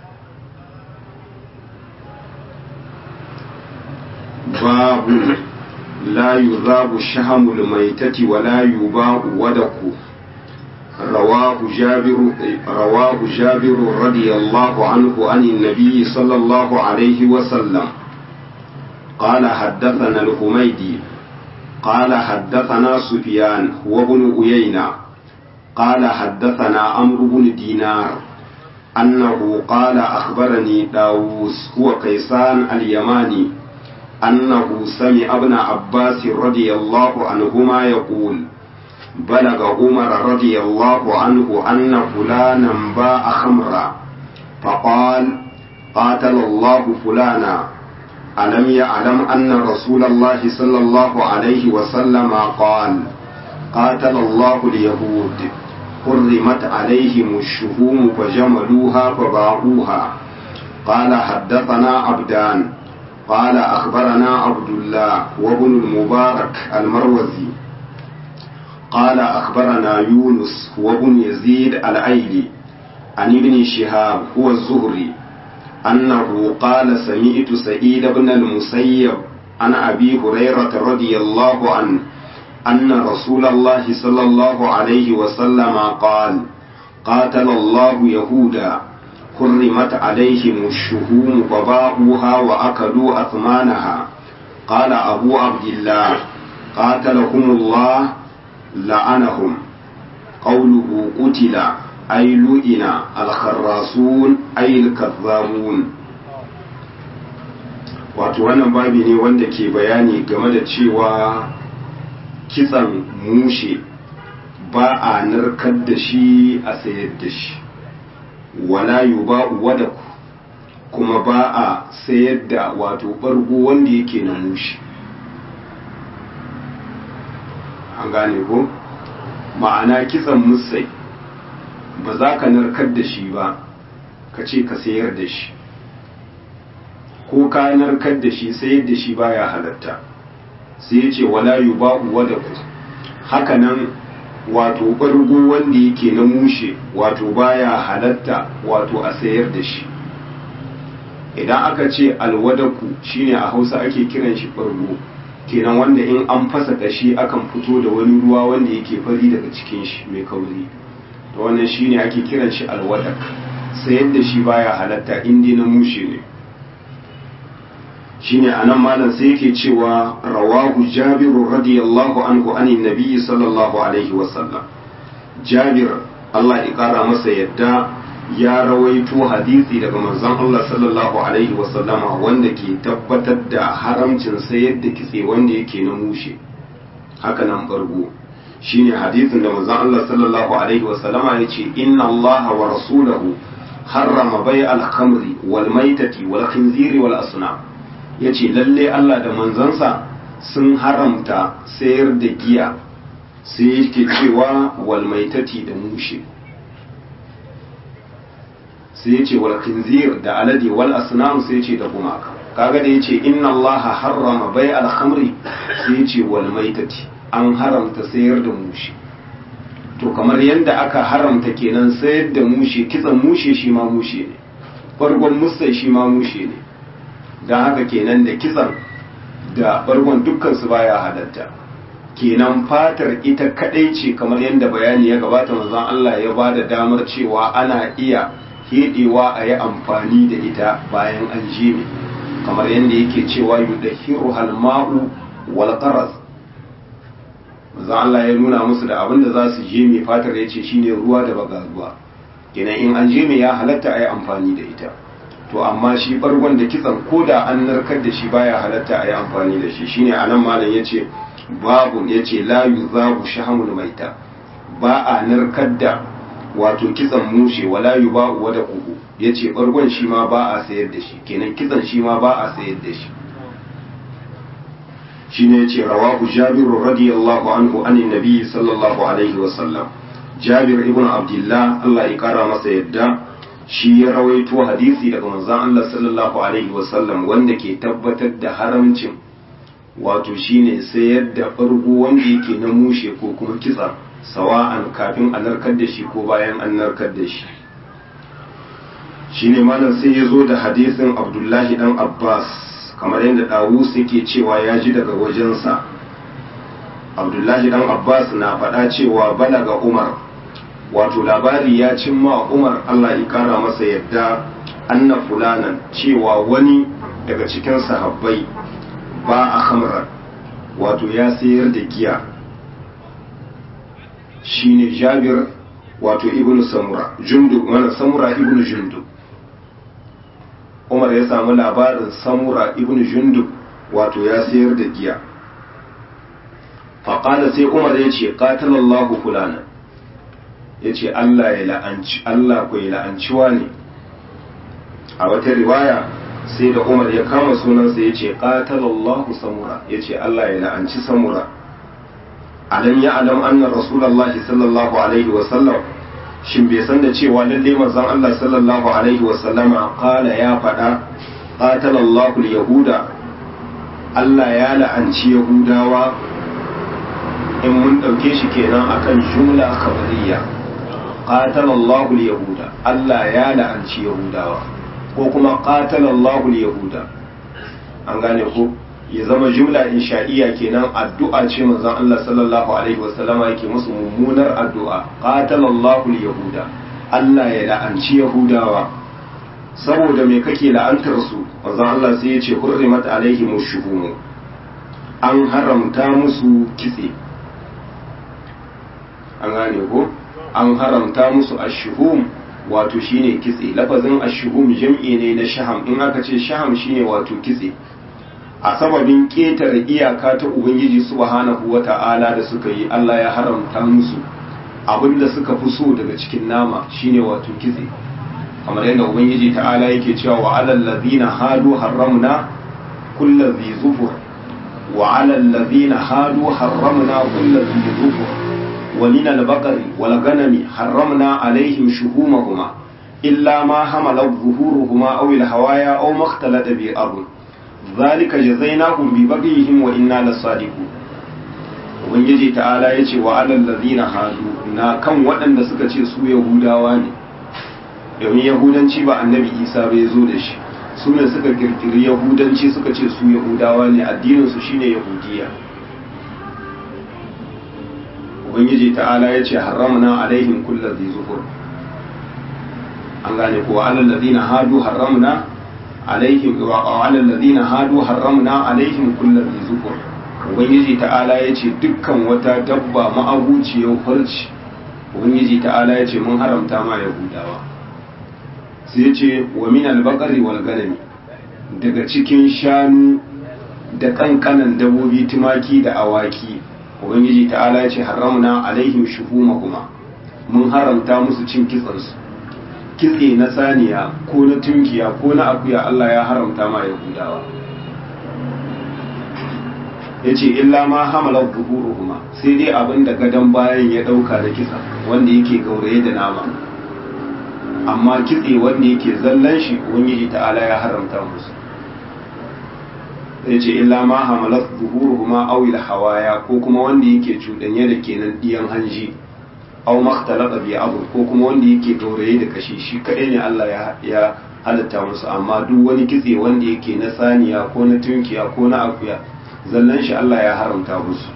Babu la yuzabu shahamul maitati wa la yuba'u wadaku. رواه جابر رواه جابر رضي الله عنه عن النبي صلى الله عليه وسلم قال حدثنا الحميدي قال حدثنا سفيان وابن عيينة قال حدثنا عمرو بن دينار أنه قال أخبرني داووس هو كيسان اليماني أنه سمع ابن عباس رضي الله عنهما يقول بلغ عمر رضي الله عنه أن فلانا باع خمرا فقال قاتل الله فلانا ألم يعلم أن رسول الله صلى الله عليه وسلم قال قاتل الله اليهود حرمت عليهم الشهوم فجملوها فباعوها. قال حدثنا عبدان قال أخبرنا عبد الله وابن المبارك المروزي قال أخبرنا يونس وابن يزيد الأيلي عن ابن شهاب هو الزهري أنه قال سمعت سعيد بن المسيب عن أبي هريرة رضي الله عنه أن رسول الله صلى الله عليه وسلم قال قاتل الله يهودا حرمت عليهم الشهوم فباعوها وأكلوا أثمانها. قال أبو عبد الله قاتلهم الله لعنهم. قوله قتل أي لئن الخراصون أي الكذابون. wato wannan babi ne wanda ke bayani game da cewa kitsan mushe ba a narkar da shi a sayar da shi. wala yuba'u wadaku kuma ba a sayar da wato bargo wanda yake na mushi. an gane ko ma'ana kitsan musai ba za ka narkar da shi ba ka ce ka sayar da shi, ko ka narkar da shi sayar da shi baya halatta. sai ya ce wala yuba'u wadaku, haka nan wato bargo wanda yake na mushe wato baya halatta wato a sayar da shi. idan aka ce alwadaku shine a Hausa ake kiran shi bargo, kenan wanda in an fasa kashi akan fito da wani ruwa wanda yake fari daga cikin shi mai kauri, to wannan shine ake kiran shi alwadak. sayar da shi baya halatta in dai na mushe ne. shine anan malam sai yake cewa rawahu Jabir radiyallahu anhu anin nabiy sallallahu alaihi wasallam. Jabir Allah ya kara masa yadda ya rawaito hadisi daga manzon Allah sallallahu alaihi wasallama wanda ke tabbatar da haramcin sayar da kitse wanda yake na mushe, haka nan bargo. shine hadisin da manzon Allah sallallahu alaihi wasallama yace inna Allah wa rasulahu harrama bai al-khamri wal maitati wal khinziri wal asnam. yace lalle Allah da manzansa sun haramta sayar da giya, sai yake cewa wal maitati da mushe, sai yace wal khinzir da alade wal asnam, sai yace da gumaka. kaga da yace inna Allah harrama bai al-khamri sai yace wal maitati, an haramta sayar da mushe. to kamar yadda aka haramta kenan sayar da mushe, kitsan mushe shi ma mushe ne, bargon musai shi ma mushe ne. don haka kenan da kitsan da bargon dukkan su baya halatta. kenan fatar ita kadai ce kamar yadda bayani ya gabata, manzon Allah ya bada damar cewa ana iya hedewa a yi amfani da ita bayan an jime, kamar yadda yake cewa yudahiru halma'u wal qaraz. manzon Allah ya nuna musu da abin da za su je mai fatar ya ce shine ruwa da baga ruwa, kenan in an je mai ya halatta a yi amfani da ita. to amma shi bargon da kitsan ko da an narkar da shi baya halatta a yi amfani da shi. shine anan malam ya ce babu ya ce la yuzabu shahamul maita, ba a narkar da wato kitsan mushe, wala yuba'u wada kuhu, ya ce bargon shi ma ba a sayar da shi, kenan kitsan shi ma ba a sayar da shi. shine yace rawahu Jabir radiyallahu anhu anin nabi sallallahu alaihi wasallam. Jabir ibn Abdullah Allah ya kara masa yadda shi ya rawaito hadisi daga manzon Allah sallallahu alaihi wasallam wanda ke tabbatar da haramcin wato shine sayar da bargo wanda yake na mushe ko kuma kitsa, sawa'an kafin a narkar da shi ko bayan an narkar da shi. shine malam sai ya zo da hadisin Abdullahi dan Abbas kamar yadda Dawus yake cewa ya ji daga wajensa. Abdullahi dan Abbas na faɗa cewa balaga Umar, wato labari ya cimma Umar Allah ya kara masa yadda anna fulanan, cewa wani daga cikin sahabbai ba a khamra, wato ya sayar da giya. shine Jabir wato ibnu Samura Jundub, mana Samura ibnu Jundub. Umar ya samu labarin Samura ibn Jundub wato ya sayar da giya. faƙada sai Umar ya ce qatalallahu fulana, ya ce Allah ya la'anci, Allah ko ya la'anciwa ne. a wata riwaya sai da Umar ya kama sunansa ya ce qatalallahu Samura, ya ce Allah ya la'anci Samura. alam ya alam anna rasulullahi sallallahu alaihi wa sallam, shin bai san da cewa lalle manzon Allah sallallahu alaihi wasallama qala ya faɗa qatalallahu al-yahuda, Allah ya la'anci yahudawa, in mun ɗauke shi kenan akan jumla khabariya. qatalallahu al-yahuda, Allah ya la'anci yahudawa, ko kuma qatalallahu al-yahuda, an gane ko ya zama jumla insha'iyya kenan, addu'a ce manzon Allah sallallahu alaihi wasallama yake musu mummunar addu'a, qatalallahu al-yahuda, Allah ya la'anci yahudawa. saboda me kake la'antar su? manzon Allah sai ya ce hurrimat alaihim ash-shuhum, an haramta musu kitse, an gane ko an haramta musu ash-shuhum, wato shine kitse. lafazin ash-shuhum jam'i ne na shaham, in aka ce shaham shine wato kitse. a sababin ƙetare iyaka ta Ubangiji subhanahu wa ta'ala da suka yi, Allah ya haramta musu abinda suka fi so daga cikin nama shine wato kitse. kamar yadda ubangiji ta'ala yake cewa wa alal ladina hadu harramna kullu dhi zufur wa alal ladina hadu harramna kullu dhi zufur wa min al-baqari wal ghanami harramna alaihim shuhumahuma illa ma hamalat zuhuruhuma aw al-hawaya aw ma ikhtalata bi ardh dhalika jazainahum bi baghihim wa inna lasadiqun ubangiji ta'ala yace wa alal ladina hadu na kan waɗanda suka ce su yahudawa ne domin yahudanci ba annabi isa bai zo da shi su ne suka kirkiri yahudanci suka ce su yahudawa ne addininsu shine yahudiya ubangiji ta'ala ya ce haramna alaihim kullu dhi zufur an gane ko alal ladina hadu haramna alaihim wa alal ladina hadu haramna alaihim kullu dhi zufur ubangiji ta'ala ya ce dukkan wata dabba ma'abuciyar farci ubangiji ta'ala ya ce mun haramta ma yahudawa sai ce wa min albaqari wal ganami daga cikin shanu da kankanan dabobi tumaki da awaki ubangiji ta'ala ya ce haramna alaihim shuhumahuma mun haramta musu cin kitsansu kitse na saniya ko na tunkiya ko na akuya Allah ya haramta ma yahudawa yace illa ma hamala dhuhuruhuma sai dai abinda gadan bayan ya dauka da kisa wanda yake gauraye da nama amma kitse wanda yake zallan shi ubangiji ta'ala ya haramta musu yace illa ma hamalat zuhuruhuma aw al hawaya ko kuma wanda yake cudanye da kenan diyan hanji aw makhtalata bi abu ko kuma wanda yake gauraye da kashi shi kadai ne Allah ya ya halatta musu amma duk wani kitse wanda yake na saniya ko na tunkiya ko na akuya zallan shi Allah ya haramta musu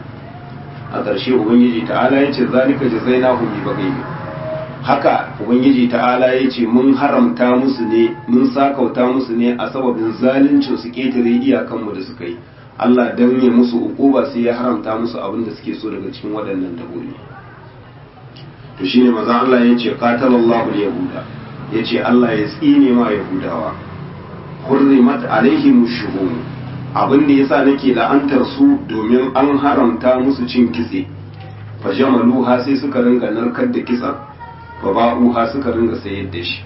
a ƙarshe ubangiji ta'ala yace zalika jazainahum bi baghihim haka ubangiji ta'ala ya ce mun haramta musu ne mun sakauta musu ne a sababin zaluncin su ketare iyakanmu da suka yi Allah dan ya musu ukuba sai ya haramta musu abin da suke so daga cikin waɗannan dabbobi to shine maza Allah ya ce qatalallahu al-yahuda ya ce Allah ya tsine ma yahudawa hurrimat alaihim shuhum abin da yasa nake la'antar su domin an haramta musu cin kitse fajamaluha sai suka ringa narkar da kitsen ba ba'uha suka ringa sayar da shi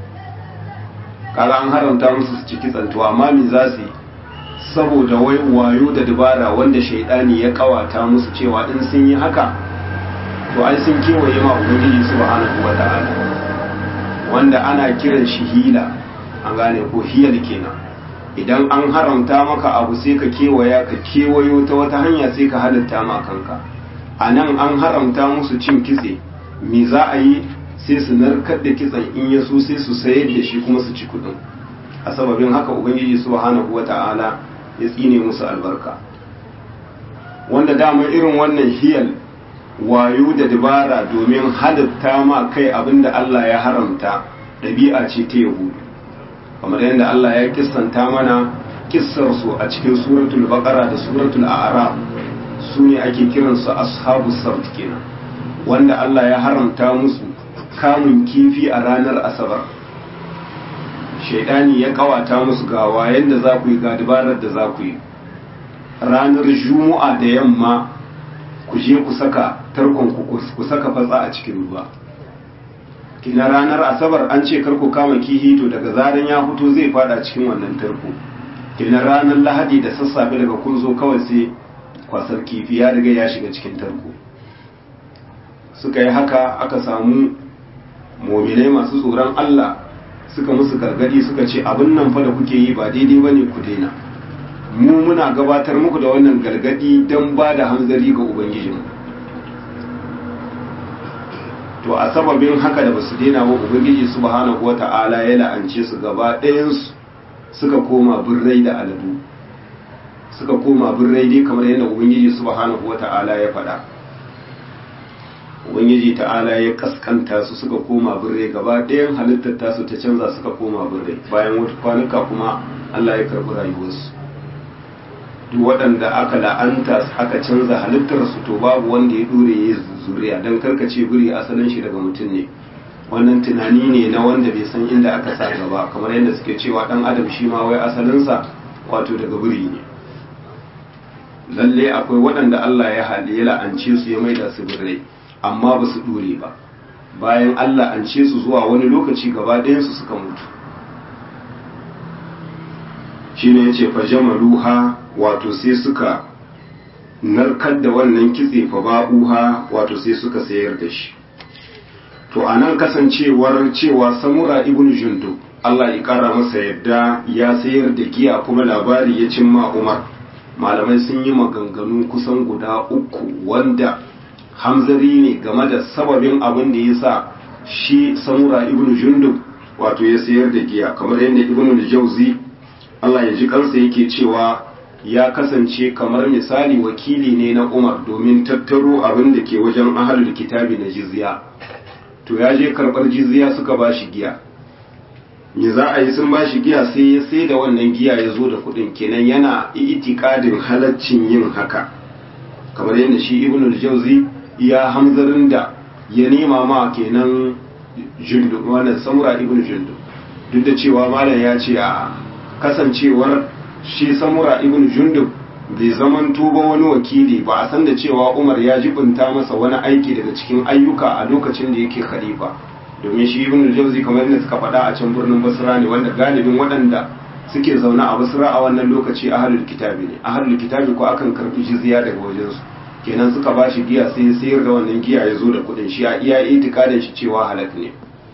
kaga an haramta musu su ci kitsan to amma me za su saboda wai wayo da dabara wanda shaidani ya kawata musu cewa in sun yi haka to ai sun kewaye ma ubangiji subhanahu wata'ala wanda ana kiran shi hila an gane ko hiyal kenan idan an haramta maka abu sai ka kewaya ka kewayo ta wata hanya sai ka halatta ma kanka anan an haramta musu cin kitse me za a yi sai su narkar da kitsan in ya so sai su sayar da shi kuma su ci kudin a sababin haka ubangiji subhanahu wata'ala ya tsine musu albarka wanda dama irin wannan hiyal wayo da dabara domin halatta ma kai abinda Allah ya haramta ɗabi'a ce ta yahudu kamar yadda Allah ya kissanta mana kissar su a cikin suratul baqara da suratul a'raf su ne ake kiransu ashabus sabt kenan wanda Allah ya haramta musu kamun kifi a ranar asabar shaidani ya kawata musu ga wayan da za ku yi ga dabarar da za ku yi ranar juma'a da yamma ku je ku saka tarkon ku saka fatsa a cikin ruwa kina ranar asabar an ce karku kama kihi to daga zaran ya fito zai fada cikin wannan tarko kina ranar lahadi da sassafe daga kun zo kawai sai kwasar kifi ya riga ya shiga cikin tarko suka yi haka aka samu mu'minai masu tsoron Allah suka musu gargadi suka ce abin nan fa da kuke yi ba daidai bane ku daina mu muna gabatar muku da wannan gargadi don ba da hanzari ga ubangijinmu to a sababin haka da basu daina ba ubangiji subhanahu wata'ala ya la'ance su gaba ɗayansu suka koma birrai da aladu suka koma birrai dai kamar yadda ubangiji subhanahu wata'ala ya faɗa ubangiji ta'ala ya kaskanta su suka koma birrai gaba ɗayan halittar tasu ta canza suka koma birrai bayan wata kwanuka kuma Allah ya karɓi rayuwarsu duk waɗanda aka la'anta aka canza halittarsu to babu wanda ya dore ya zuriya don karkace biri asalin shi daga mutum ne wannan tunani ne na wanda bai san inda aka sa gaba kamar yadda suke cewa dan adam shi ma wai asalinsa wato daga biri ne lalle akwai waɗanda Allah ya hali ya la'ance su ya maida su birrai amma ba su dore ba bayan Allah an ce su zuwa wani lokaci gaba ɗayansu suka mutu. Shi ne ya ce fajamaluha wato sai suka narkar da wannan kitse fa ba'uha wato sai suka sayar da shi. To a nan kasancewar cewa Samura ibn Jundub Allah ya kara masa yadda ya sayar da giya kuma labari ya cimma Umar, malamai sun yi maganganu kusan guda uku wanda hamzari ne game da sababin abin da ya sa shi Samura ibn Jundub wato ya sayar da giya, kamar yadda Ibn al-Jawzi Allah ya ji kansa yake cewa ya kasance kamar misali wakili ne na Umar domin tattaro abin da ke wajen ahlul kitabi na jizya. To ya je karɓar jizya suka ba shi giya, me za a yi sun ba shi giya sai ya sai da wannan giya ya zo da kuɗin, kenan yana itikadin halaccin yin haka, kamar yadda shi Ibn al-Jawzi ya hamzarin da ya nema ma kenan Jundub, wannan Samura ibn Jundub, duk da cewa malam ya ce a kasancewar shi Samura ibn Jundub bai zaman tuba wani wakili ba a san da cewa Umar ya jibinta masa wani aiki daga cikin ayyuka a lokacin da yake khalifa, domin shi Ibn al-Jawzi kamar yadda suka faɗa a can birnin Basra ne, wanda galibin waɗanda suke zaune a Basra a wannan lokaci ahlul kitabi ne. Ahlul kitabi ko akan karɓi jizya daga wajen su, kenan suka ba shi giya sai sayar da wannan giya ya zo da kuɗin shi a iya itikadin shi cewa halak ne.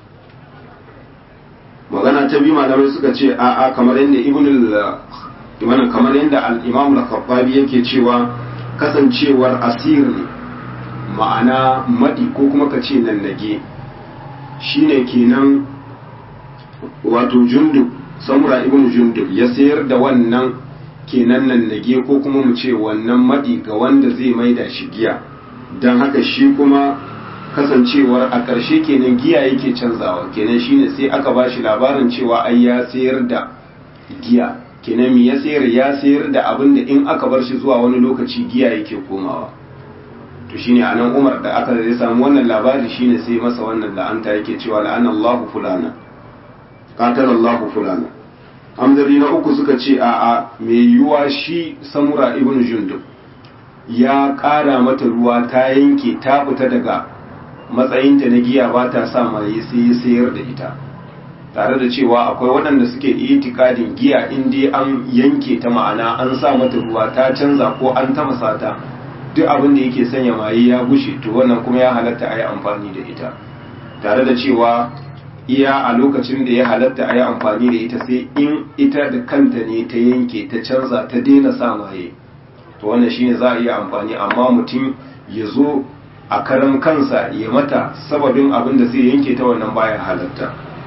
Magana ta biyu malamai suka ce a'a kamar yadda Ibn al kamar yadda al-Imam al-Khattabi yake cewa kasancewar asir ne, ma'ana madi ko kuma ka ce nannage, shine kenan wato Jundub, Samura ibn Jundub ya sayar da wannan kenan nannage ko kuma mu ce wannan madi ga wanda zai maida shi giya, don haka shi kuma kasancewar a ƙarshe kenan giya yake canzawa, kenan shine sai aka ba shi labarin cewa ai ya sayar da giya, kenan mi ya sayar ya sayar da abin da in aka bar shi zuwa wani lokaci giya yake komawa. To shine anan Umar da aka ya samu wannan labari shine sai masa wannan la'anta yake cewa la'ana Allahu fulana qatala Allahu fulana. Amdari na uku suka ce a'a mai yiwuwa shi Samura ibn Jundub ya ƙara mata ruwa ta yanke ta fita daga matsayinta na giya ba ta sa maye sai ya sayar da ita, tare da cewa akwai waɗanda suke itikadin giya in dai an yanke ta, ma'ana an sa mata ruwa ta canza ko an tafasa ta, duk abin da yake sanya maye ya gushe, to wannan kuma ya halatta a yi amfani da ita, tare da cewa iya a lokacin da ya halatta a yi amfani da ita sai in ita da kanta ne ta yanke ta canza ta daina sa maye, to wannan shine za a iya amfani, amma mutum ya zo a karan kansa ya mata sababin abin da zai yanke ta, wannan baya halatta.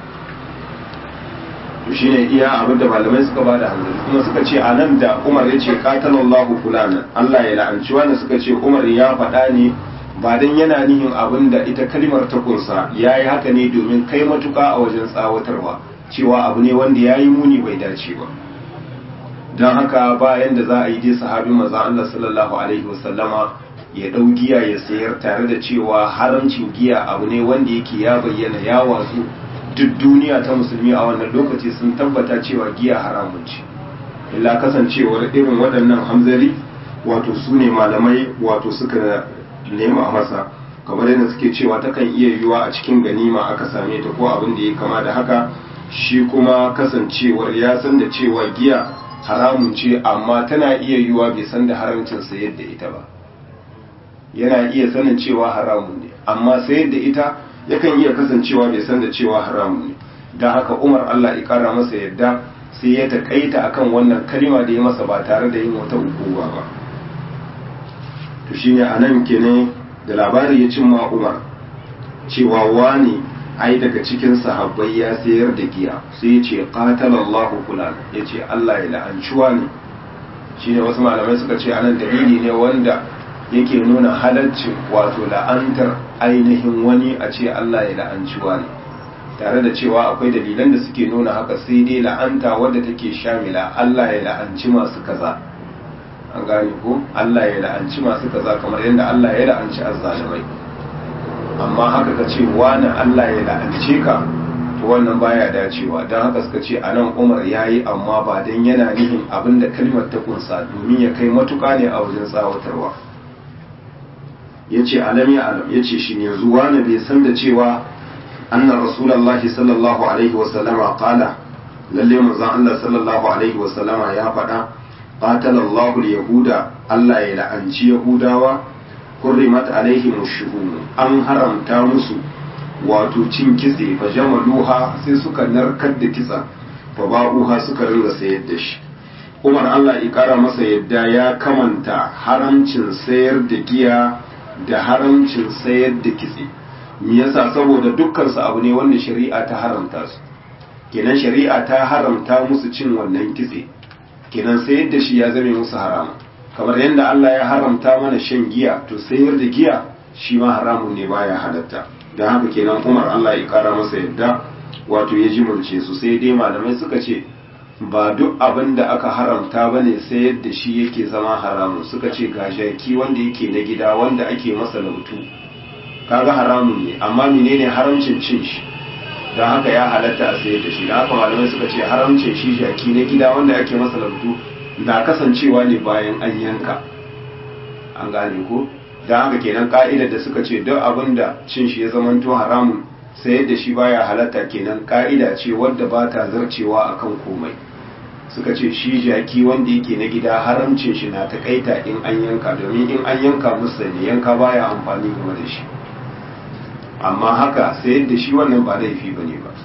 To shine iya abin da malamai suka ba da hanzari, kuma suka ce a nan da Umar ya ce qatalallahu fulana, Allah ya la'anci wanda suka ce Umar ya faɗa ne ba dan yana nihin abin da ita kalmar ta kunsa, yayi haka ne domin kai matuƙa a wajen tsawatarwa cewa abu ne wanda yayi muni bai dace ba. Dan haka ba yanda za a yi dai sahabin manzon Allah sallallahu alaihi wasallama ya ɗau giya ya sayar, tare da cewa haramcin giya abu ne wanda yake ya bayyana ya watsu duk duniya ta musulmi a wannan lokaci sun tabbata cewa giya haramun ce, illa kasancewar irin waɗannan hamzari wato su ne malamai wato suka nema masa, kamar yadda suke cewa takan iya yiwuwa a cikin ganima aka same ta ko abin da ya kama da haka, shi kuma kasancewar ya san da cewa giya haramun ce amma tana iya yiwuwa bai san da haramcin sayar da ita ba, yana iya sanin cewa haramun ne amma sayar da ita yakan iya kasancewa bai san da cewa haramun ne. Don haka Umar Allah ya kara masa yadda sai ya takaita akan wannan kalima da ya masa ba tare da yin wata hukuma ba. To shine anan kenan da labari ya cimma Umar cewa wani ai daga cikin sahabbai ya sayar da giya, sai ya ce qatalallahu fulan, ya ce Allah ya la'anci wani. Shine wasu malamai suka ce anan dalili ne wanda yake nuna halaccin wato la'antar ainihin wani a ce Allah ya la'anci wani, tare da cewa akwai dalilan da suke nuna haka, sai dai la'anta wadda take shamila, Allah ya la'anci masu kaza, an gane ko Allah ya la'anci masu kaza kamar yadda Allah ya la'anci azzalimai, amma haka ka ce wani Allah ya la'ance ka, to wannan baya dacewa. Don haka suka ce anan Umar yayi amma ba dan yana nihin abinda kalmar ta kunsa, domin ya kai matuƙa ne a wajen tsawatarwa.
yace alam ya alam yace shin yanzu wani bai san da cewa anna rasulullahi sallallahu alaihi wasallama qala lalle manzon Allah sallallahu alaihi wasallama ya faɗa qatala Allahu al-yahuda Allah ya la'anci yahudawa hurrimat alaihim ash-shuhum an haramta musu wato cin kitse fa jamaluha sai suka narkar da kitsa fa ba'uha suka ringa sayar da shi Umar Allah ya kara masa yadda ya kamanta haramcin sayar da giya da haramcin sayar da kitse me yasa saboda dukkan su abu ne wanda shari'a ta haramta su kenan shari'a ta haramta musu cin wannan kitse kenan sayar da shi ya zame musu harama kamar yadda Allah ya haramta mana shan giya to sayar da giya shi ma haramun ne baya halatta don haka kenan Umar Allah ya kara masa yadda wato ya jimulce su sai dai malamai suka ce ba duk abin da aka haramta bane sayar da shi yake zama haramun suka ce ga jaki wanda yake na gida wanda ake masa lautu kaga haramun ne amma menene haramcin cin shi don haka ya halatta a sayar da shi don haka malamai suka ce haramcin shi jaki na gida wanda ake masa lautu na kasancewa ne bayan an yanka an gane ko don haka kenan ka'idar da suka ce duk abin da cin shi ya zamanto haramun sayar da shi baya halatta kenan ka'ida ce wadda ba ta zarcewa akan komai suka ce shi jaki wanda yake na gida haramcin shi na takaita in an yanka domin in an yanka musa ne yanka baya amfani game da shi amma haka sayar da shi wannan ba laifi bane ba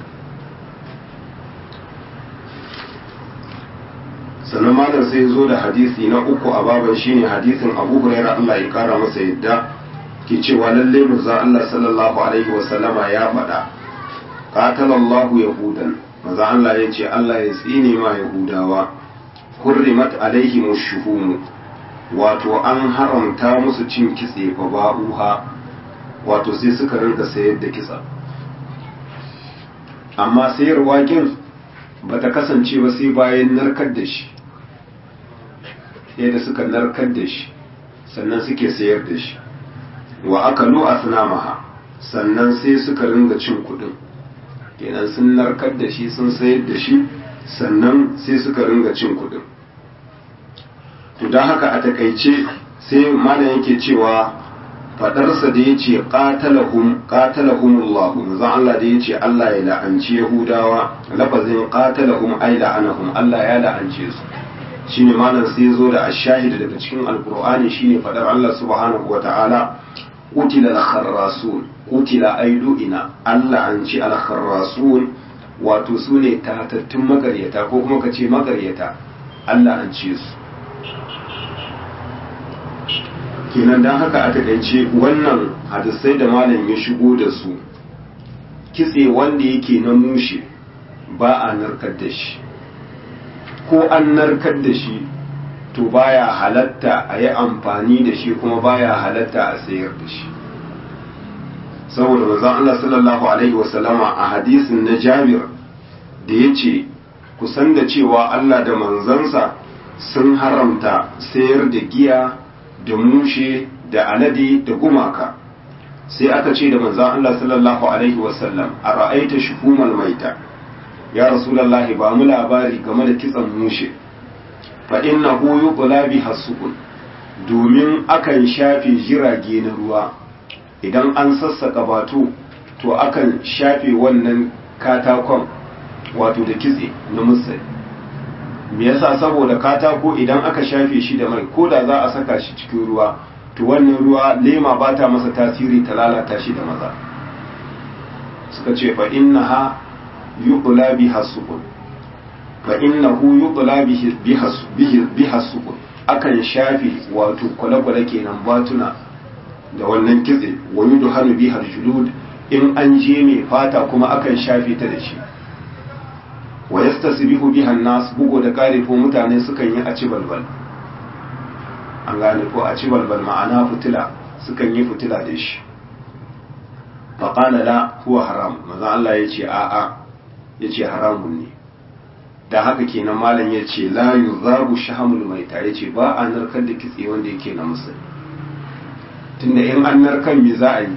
sannan malam sai zo da hadisi na uku a baban shine hadisin Abu Hurairah Allah ya kara masa yadda ke cewa lalle manzo Allah sallallahu alaihi wasallama ya faɗa qatalallahu yahudan manzo Allah ya ce Allah ya tsine ma yahudawa hurrimat alaihim ash-shuhum wato an haramta musu cin kitse fa ba'uha wato sai suka rinka sayar da kitsa amma sayarwa kin bata kasance ba sai bayan narkar da shi sai da suka narkar da shi sannan suke sayar da shi wa akalu asnamaha sannan sai suka ringa cin kudin kenan sun narkar da shi sun sayar da shi sannan sai suka ringa cin kudin to don haka a takaice sai malam yake cewa fadarsa da ya ce qatalahum qatalahumullah manzo Allah da ya ce Allah ya la'anci yahudawa lafazin qatalahum ay la'anahum Allah ya la'ance su shine malam sai zo da ashahid daga cikin alqur'ani shine fadar Allah subhanahu wata'ala qutila al-kharrasun qutila aiduina Allah an ci al-kharrasun wato sune tatattun magaryata ko kuma kace magaryata Allah an ci su kenan dan haka a takaice wannan hadisai da malam ya shigo da su kitse wanda yake na mushe ba a narkar da shi ko an narkar da shi to baya halatta a yi amfani da shi kuma baya halatta a sayar da shi saboda manzon Allah sallallahu alaihi wasallama a hadisin na Jabir da yace kusan da cewa Allah da manzansa sun haramta sayar da giya da mushe da alade da gumaka sai aka ce da manzon Allah sallallahu alaihi wasallam a ra'aita shuhumal maita ya rasulullahi ba mu labari game da kitsan mushe fa innahu yuqla biha sukun domin akan shafe jirage na ruwa idan an sassaka batu to akan shafe wannan katakon wato da kitse na musai me yasa saboda katako idan aka shafe shi da mai ko da za a saka shi cikin ruwa to wannan ruwa lema ba ta masa tasiri ta lalata shi da maza suka ce fa innaha yuqla biha sukun fa innahu yuqla biha biha sukun akan shafe wato kwale-kwale kenan batuna da wannan kitse wa yudhanu biha al-julud in an je mai fata kuma akan shafe ta da shi wa yastasbihu biha an-nas bugo da kare ko mutane sukan yi a ci balbal an gane ko a ci balbal ma'ana fitila sukan yi fitila da shi fa qala la huwa haram manzo Allah yace a a yace haramun ne da haka kenan malam yace la yuzabu shahamul maita yace ba a narkar da kitse wanda yake na musulmi tunda in an narkar me za a yi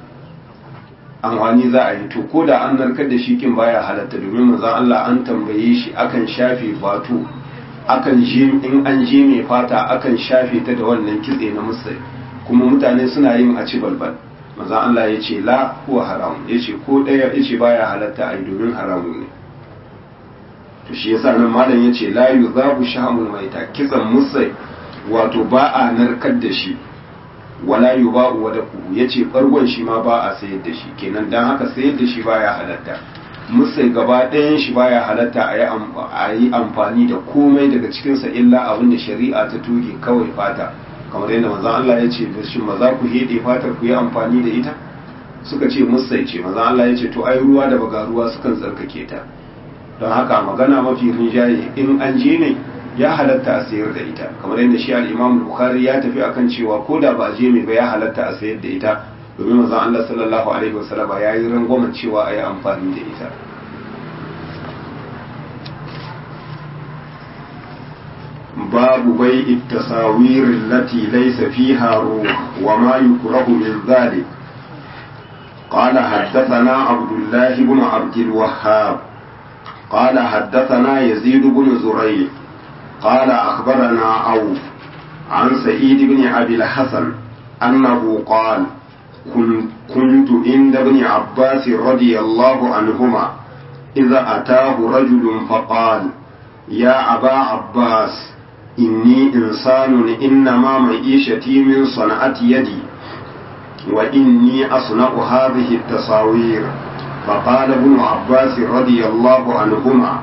amfani za a yi to ko da an narkar da shi kin baya halatta domin manzon Allah an tambaye shi akan shafe batu akan je in an je mai fata akan shafe ta da wannan kitse na musulmi kuma mutane suna yin a ci balbal maza Allah ya ce la huwa haram ya ce ko ɗaya ya ce baya halatta a yi domin haramun ne to shi yasa nan malam ya ce la yuzabu shahamul maita kitsan musai wato ba a narkar da shi wala yuba'u wa daku ya ce bargon shi ma ba a sayar da shi kenan dan haka sayar da shi baya halatta musai gaba ɗayan shi baya halatta a yi amfani da komai daga cikinsa illa abin da shari'a ta tuge kawai fata kamar yadda manzon Allah ya ce shin maza ku hede fatar ku yi amfani da ita suka ce musai ce manzon Allah ya ce to ai ruwa da baga ruwa sukan tsarkake ta don haka magana mafi rinjaye in an je ne ya halatta a sayar da ita kamar yadda shi al-Imam Bukhari ya tafi akan cewa ko da ba a je mai ba ya halatta a sayar da ita domin manzon Allah sallallahu alaihi wasallam ya yi rangwamen cewa a yi amfani da ita babu bai التصاوير التي ليس فيها روح وما يكره من ذلك قال حدثنا عبد الله بن عبد الوهاب قال حدثنا يزيد بن زريع قال أخبرنا عوف عن سعيد بن أبي الحسن أنه قال كنت عند ابن عباس رضي الله عنهما إذا أتاه رجل فقال يا أبا عباس إني إنسان إنما معيشتي من صنعة يدي وإني أصنع هذه التصاوير فقال ابن عباس رضي الله عنهما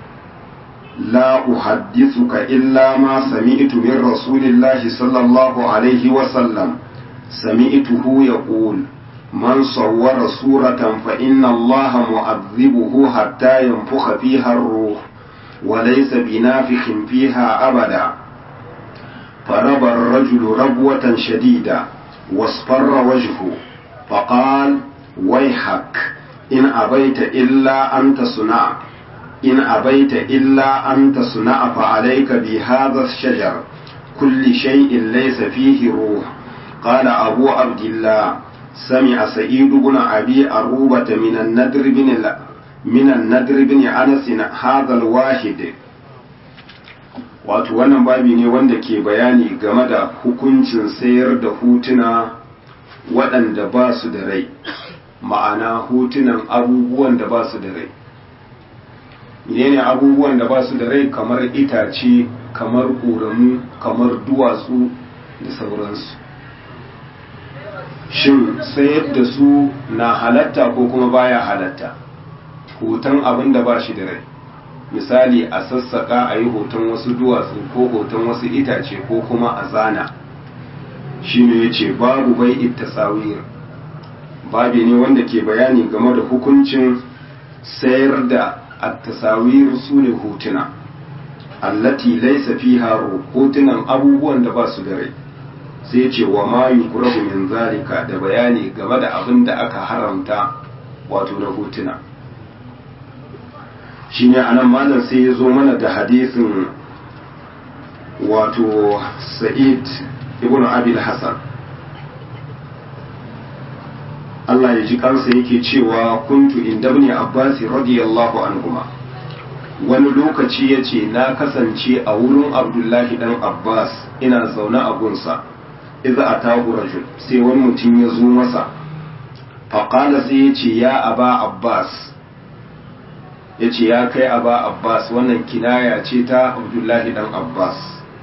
لا أحدثك إلا ما سمعت من رسول الله صلى الله عليه وسلم سمعته يقول من صور صورة فإن الله معذبه حتى ينفخ فيها الروح وليس بنافخ فيها أبدا فرب الرجل ربوة شديدة واصفر وجهه فقال ويحك إن أبيت إلا أن تصنع إن أبيت إلا أن تصنع فعليك بهذا الشجر كل شيء ليس فيه روح قال أبو عبد الله سمع سعيد بن أبي أروبة من النذر بن من النذر بن أنس هذا الواحد wato wannan babi ne wanda ke bayani game da hukuncin sayar da hotuna waɗanda ba su da rai ma'ana hotunan abubuwan da ba su da rai ne abubuwan da ba su da rai kamar itace kamar ƙoramu kamar duwatsu da sauransu shin sayar da su na halatta ko kuma baya halatta hoton abin da ba shi da rai misali a sassaka a yi hoton wasu duwatsu ko hoton wasu itace ko kuma a zana shi ne ya ce babu bai ittasawir babi ne wanda ke bayani game da hukuncin sayar da attasawir su ne hotuna allati laisa fiha hotunan abubuwan da ba su da rai sai ce wa ma yukrahu min zalika da bayani game da abin da aka haramta wato na hotuna shine anan malam sai ya zo mana da hadisin wato Sa'id ibn Abi al-Hasan Allah ya ji kansa yake cewa kuntu inda ibn Abbas radiyallahu anhuma wani lokaci yace na kasance a wurin Abdullahi dan Abbas ina zaune a gunsa idza atahu rajul sai wani mutum ya zo masa faqala sai yace ya aba Abbas yace ya kai aba Abbas wannan kinaya ce ta Abdullahi dan Abbas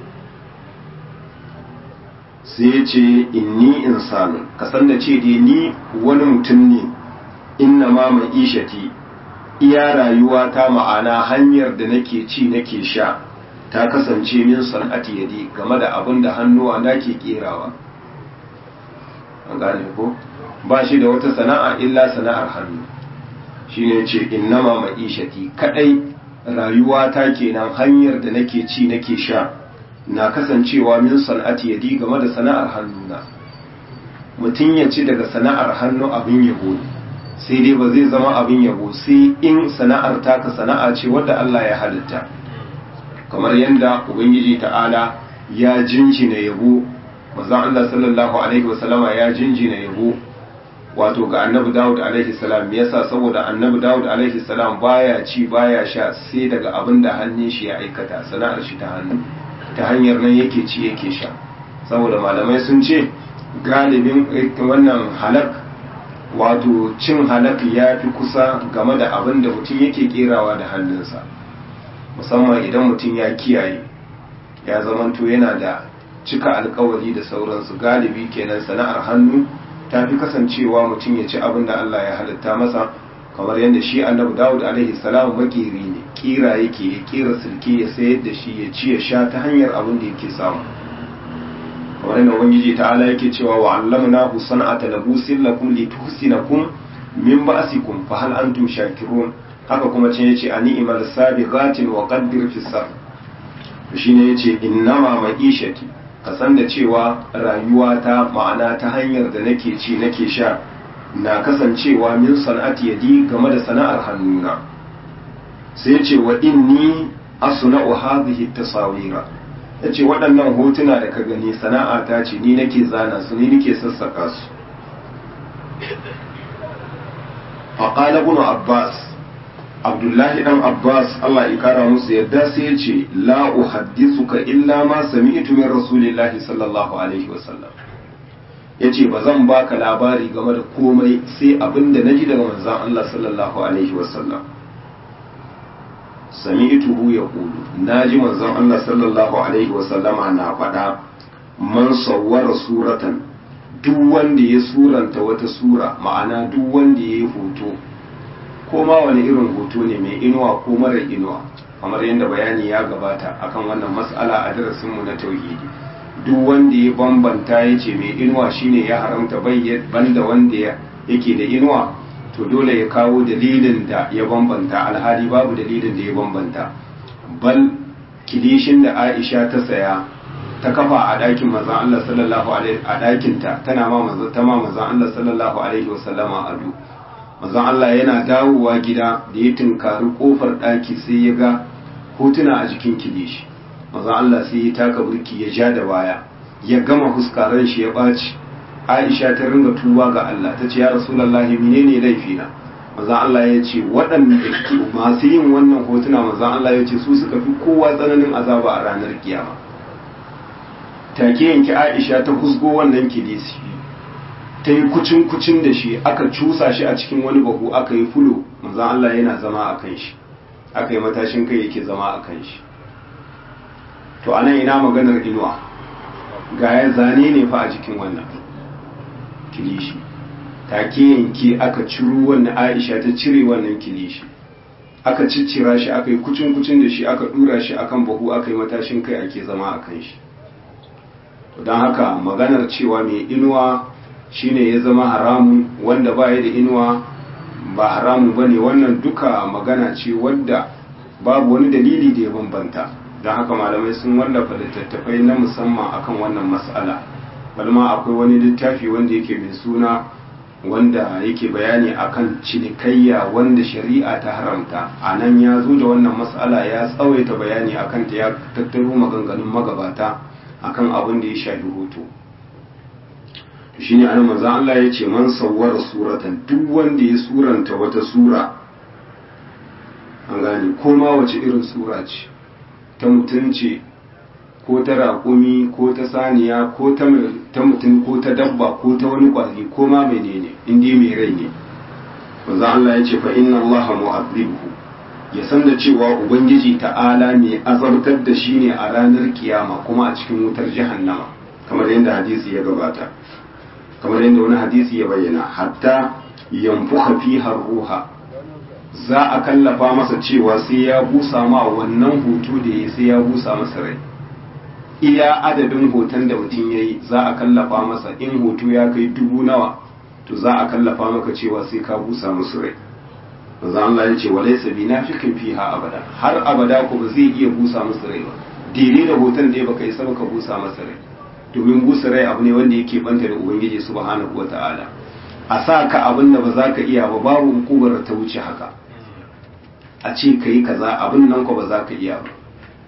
sai yace inni insanu kasan da ce dai ni wani mutum ne inna ma ma'ishati iya rayuwa ta ma'ana hanyar da nake ci nake sha ta kasance min san'ati yadi game da abin da hannuwa na ke kerawa an gane ko ba shi da wata sana'a illa sana'ar hannu shine yace innama ma'ishati kadai rayuwa ta kenan hanyar da nake ci nake sha na kasancewa min san'ati yadi game da sana'ar hannuna mutum ya ci daga sana'ar hannu abin yabo sai dai ba zai zama abin yabo sai in sana'ar taka sana'a ce wadda Allah ya halitta kamar yadda ubangiji ta'ala ya jinjina yabo manzon Allah sallallahu alaihi wasallama ya jinjina yabo wato ga annabi Dawud alaihi salam yasa saboda annabi Dawud alaihi salam baya ci baya sha sai daga abin da hannun shi ya aikata sana'ar shi ta hannu ta hanyar nan yake ci yake sha saboda malamai sun ce galibin wannan halak wato cin halak ya fi kusa game da abin da mutum yake kerawa da hannunsa, musamman idan mutum ya kiyaye ya zamanto yana da cika alkawari da sauransu. Galibi kenan sana'ar hannu ta fi kasancewa mutum ya ci abin da Allah ya halitta masa, kamar yadda shi annabi Dawud alaihi salam makeri ne, kira yake ya kera silke ya sayar da shi ya ci ya sha ta hanyar abin da yake samu. kamar yadda ubangiji ta'ala yake cewa wa allamnahu san'ata labusin lakum lituhsinakum min ba'sikum fa hal antum shakirun. haka kuma ce yace ani imal sabiqatin wa qaddir fi sarf, shine yace innama ma'ishati, ka san da cewa rayuwata ma'ana ta hanyar da nake ci nake sha na kasancewa min sana'ati yadi game da sana'ar hannuna. sai yace wa inni asna'u hadhihi tasawira, yace waɗannan hotuna da ka gani sana'a ta ce, ni nake zana su, ni nake sassaka su. faqala ibn abbas, abdullahi dan abbas Allah ya kara musu yadda sai yace la uhaddithuka illa ma sami'tu min rasulillahi sallallahu alaihi wasallam, yace ba zan baka labari game da komai sai abinda naji daga manzon Allah sallallahu alaihi wasallam. sami'tuhu yaqulu, naji manzon Allah sallallahu alaihi wasallama na faɗa, man sawwara suratan, duk wanda ya suranta wata sura, ma'ana duk wanda ya yi hoto, ko ma wani irin hoto ne, mai inuwa ko mara inuwa, kamar yadda bayani ya gabata akan wannan mas'ala a darasinmu na tauhidi. duk wanda ya bambanta ya ce mai inuwa shine ya haramta banda wanda yake da inuwa, to dole ya kawo dalilin da ya bambanta, alhali babu dalilin da ya bambanta. bal kilishin da Aisha ta saya ta kafa a ɗakin manzon Allah sallallahu alaihi a ɗakin ta tana ma manzon ta ma manzon Allah sallallahu alaihi wasallama ado. manzon Allah yana dawowa gida da ya tunkari kofar ɗaki sai ya ga hotuna a jikin kilishi. manzon Allah sai ya taka burki ya ja da baya, ya gama huskaran shi ya ɓaci. Aisha ta ringa tuba ga Allah, ta ce ya Rasulullahi menene laifina? manzon Allah ya ce waɗanda masu yin wannan hotuna, manzon Allah ya ce su suka fi kowa tsananin azaba a ranar kiyama. take yanki Aisha ta husgo wannan kilisi, ta yi kucin kucin da shi, aka cusa shi a cikin wani bahu, aka yi fulo, manzon Allah yana zama a kan shi, aka yi matashin kai yake zama a kan shi. to anan ina maganar inuwa, ga ya zane ne fa a jikin wannan kilishi. take yanki aka ciro wannan Aisha ta cire wannan kilishi, aka ciccira shi, aka yi kucin kucin da shi, aka dura shi akan bahu, aka yi matashin kai ake zama a kan shi. don haka maganar cewa mai inuwa shine ya zama haramun, wanda ba ya da inuwa ba haramun bane, wannan duka magana ce wadda babu wani dalili da ya bambanta. don haka malamai sun wallafa littattafai na musamman akan wannan mas'ala. balma akwai wani littafi wanda yake mai suna wanda yake bayani akan cinikayya wanda shari'a ta haramta, a nan ya zo da wannan mas'ala ya tsawaita bayani akan ta, ya tattaro maganganun magabata akan abin da ya shafi hoto. shi ne ana manzan Allah ya ce man sawwara suratan, duk wanda ya suranta wata sura, an gane ko ma wace irin sura ce, ta mutum ce ko ta raƙumi ko ta saniya ko ta mutum ko ta dabba ko ta wani ƙwari ko ma menene, inda mai rai ne, manzan Allah ya ce fa inna Allah mu'adhibuhu, ya san da cewa ubangiji ta'ala mai azabtar da shi ne a ranar kiyama kuma a cikin wutar jahannama, kamar yadda hadisi ya gabata, kamar yadda wani hadisi ya bayyana, hatta yanfuka fiha ruha, za a kallafa masa cewa sai ya busa ma wannan hoto da ya sai ya busa masa rai. iya adadin hoton da mutum ya yi za a kallafa masa, in hoto ya kai dubu nawa to za a kallafa maka cewa sai ka busa musu rai. manzo Allah ya ce walaysa binafikin fiha abada, har abada ko ba zai iya busa musu rai ba, daidai da hoton da ya baka isa baka busa masa rai, domin busa rai abu ne wanda yake banta da ubangiji subhanahu wataala. a sa ka abin da ba za ka iya ba, babu hukumar ta wuce haka, a ce ka yi kaza abin nan ko ba za ka iya ba.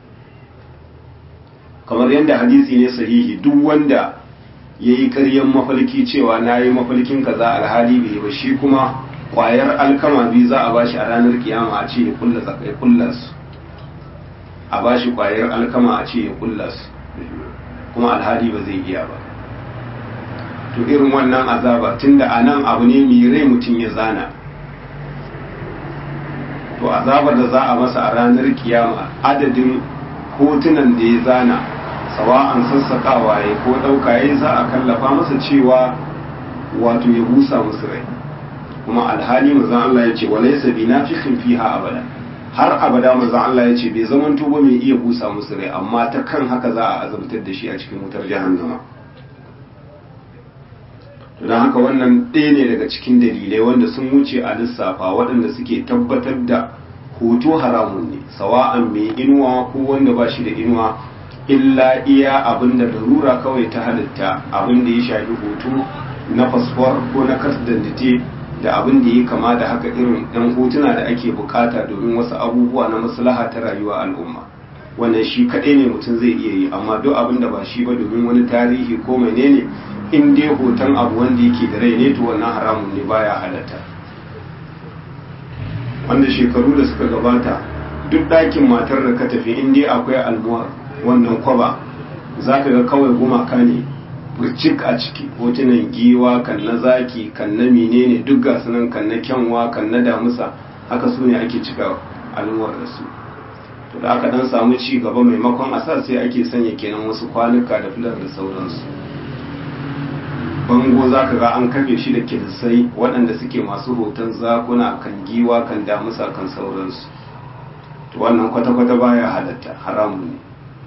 kamar yadda hadisi ne sahihi, duk wanda ya yi karyan mafalki cewa na yi mafalkin kaza alhali bai ba, shi kuma kwayar alkama biyu za a bashi a ranar kiyama, a ce ya kulla ya kulla su, a bashi kwayar alkama a ce ya kulla su, kuma alhali ba zai iya ba. to irin wannan azaba tunda a nan abu ne mai rai mutum ya zana, to azabar da za a masa a ranar kiyama adadin hotunan da ya zana sawa'an sassaƙawa ya ko ɗauka ya za a kallafa masa cewa wato ya busa musu rai, kuma alhali mazan Allah ya ce walaysa binafikhin fiha abada, har abada mazan Allah ya ce bai zamanto ba mai iya busa musu rai, amma ta kan haka za a azabtar da shi a cikin wutar jahannama. don haka wannan ɗaya ne daga cikin dalilai wanda sun wuce a lissafa waɗanda suke tabbatar da hoto haramun ne, sawa'an mai inuwa ko wanda ba shi da inuwa, illa iya abin da larura kawai ta halitta, abin da ya shafi hoto na fasfor ko na kasdandite da abin da ya kama da haka, irin ɗan hotuna da ake bukata domin wasu abubuwa na maslaha ta rayuwa al'umma, wannan shi kaɗai ne mutum zai iya yi, amma duk abin da ba shi ba domin wani tarihi ko menene, in dai hoton abu wanda yake da rai ne to wannan haramun ne, baya halatta. wanda shekaru da suka gabata duk ɗakin matar da ka tafi in dai akwai almuwar wannan kwaba za ka ga kawai gumaka ne burcik a ciki, hotunan giwa kan na zaki kan na menene duk gasu nan, kan na kyanwa kan na damusa, haka su ne ake cika almuwar da su. to da aka dan samu ci gaba maimakon a sa sai ake sanya kenan wasu kwanuka da filar da sauransu. bango za ka ga an kafe shi da kilisai waɗanda suke masu hoton zakuna kan giwa kan damusa kan sauransu, to wannan kwata-kwata baya halatta, haramun ne.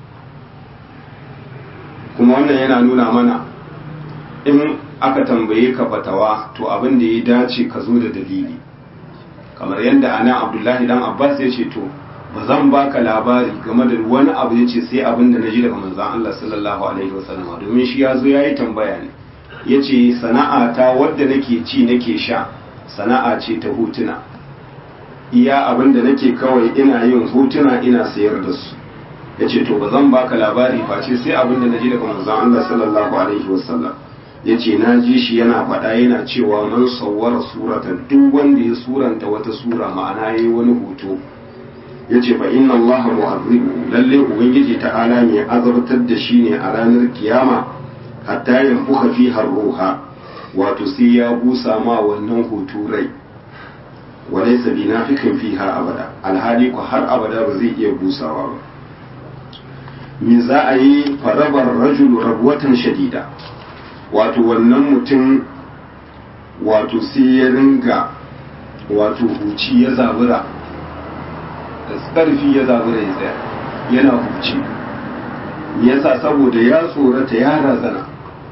kuma wannan yana nuna mana in aka tambaye ka fatawa to abin da ya dace ka zo da dalili, kamar yadda ana Abdullahi dan Abbas ya ce to ba zan baka labari game da wani abu ya ce sai abin da na ji daga manzon Allah sallallahu alaihi wasallam, domin shi ya zo ya yi tambaya ne, ya ce sana'a ta wadda nake ci nake sha sana'a ce ta hutuna, iya abin da nake kawai ina yin hutuna ina sayar da su. ya ce to ba zan baka labari face sai abin da na ji daga manzon Allah sallallahu alaihi wasallam, ya ce na ji shi yana faɗa yana cewa man sawwara suratan, duk wanda ya suranta wata sura ma'ana yayi wani hoto, ya ce fa inna Allah mu'azzibu, lalle ubangiji ta'ala mai azabtar da shi ne a ranar kiyama, hatta yanfuka fi ruha, wato sai ya busa ma wannan hoto rai, walaysa binafikin fiha abada, alhali ko har abada ba zai iya busawa ba. me za a yi farabar rajulu rabuwatan shadida, wato wannan mutum wato sai ya ringa wato huci ya zabura da ƙarfi, ya zabura ya tsaya yana huci, yasa saboda ya tsorata ya razana.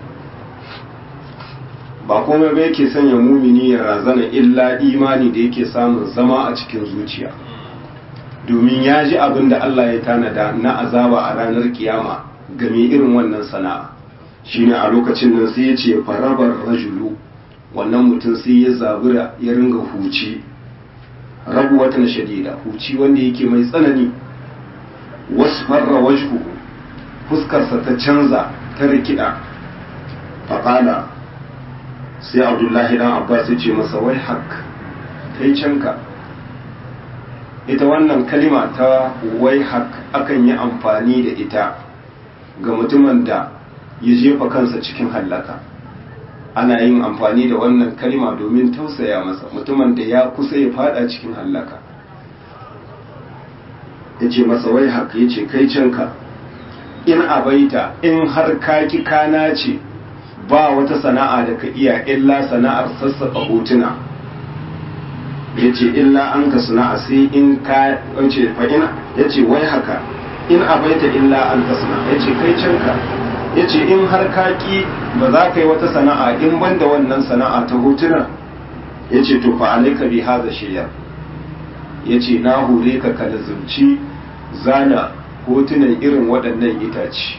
ba komai ba yake sanya mumini ya razana illa imani da yake samun zama a cikin zuciya, domin ya ji abin da Allah ya tanada na azaba a ranar kiyama game irin wannan sana'a. shine a lokacin nan sai ya ce farabar rajulu, wannan mutum sai ya zabura ya ringa huci, rabu watan shadida, huci wanda yake mai tsanani. wasu farra wajhu, fuskarsa ta canza ta rikida. faƙala sai abdullahi dan abbas ya ce masa wai hak, kai canka. ita wannan kalima ta wai hak akan yi amfani da ita ga mutumin da ya jefa kansa cikin hallaka, ana yin amfani da wannan kalima domin tausaya masa, mutumin da ya kusa ya fada cikin hallaka. ya ce masa wai hak, ya ce kai canka, in abaita, in har kaki kana ce ba wata sana'a da ka iya illa sana'ar sassaƙa hotuna, ya ce illa an ka sana'a sai in ka wace fa'ina, ya ce wai haka in abaita illa an ka sana'a, ya ce kai canka, ya ce in har kaki ba za ka yi wata sana'a in banda wannan sana'a ta hotuna, ya ce to fa alaika bi haza shiyar, ya ce na hore ka ka lazumci zana hotunan irin waɗannan itace.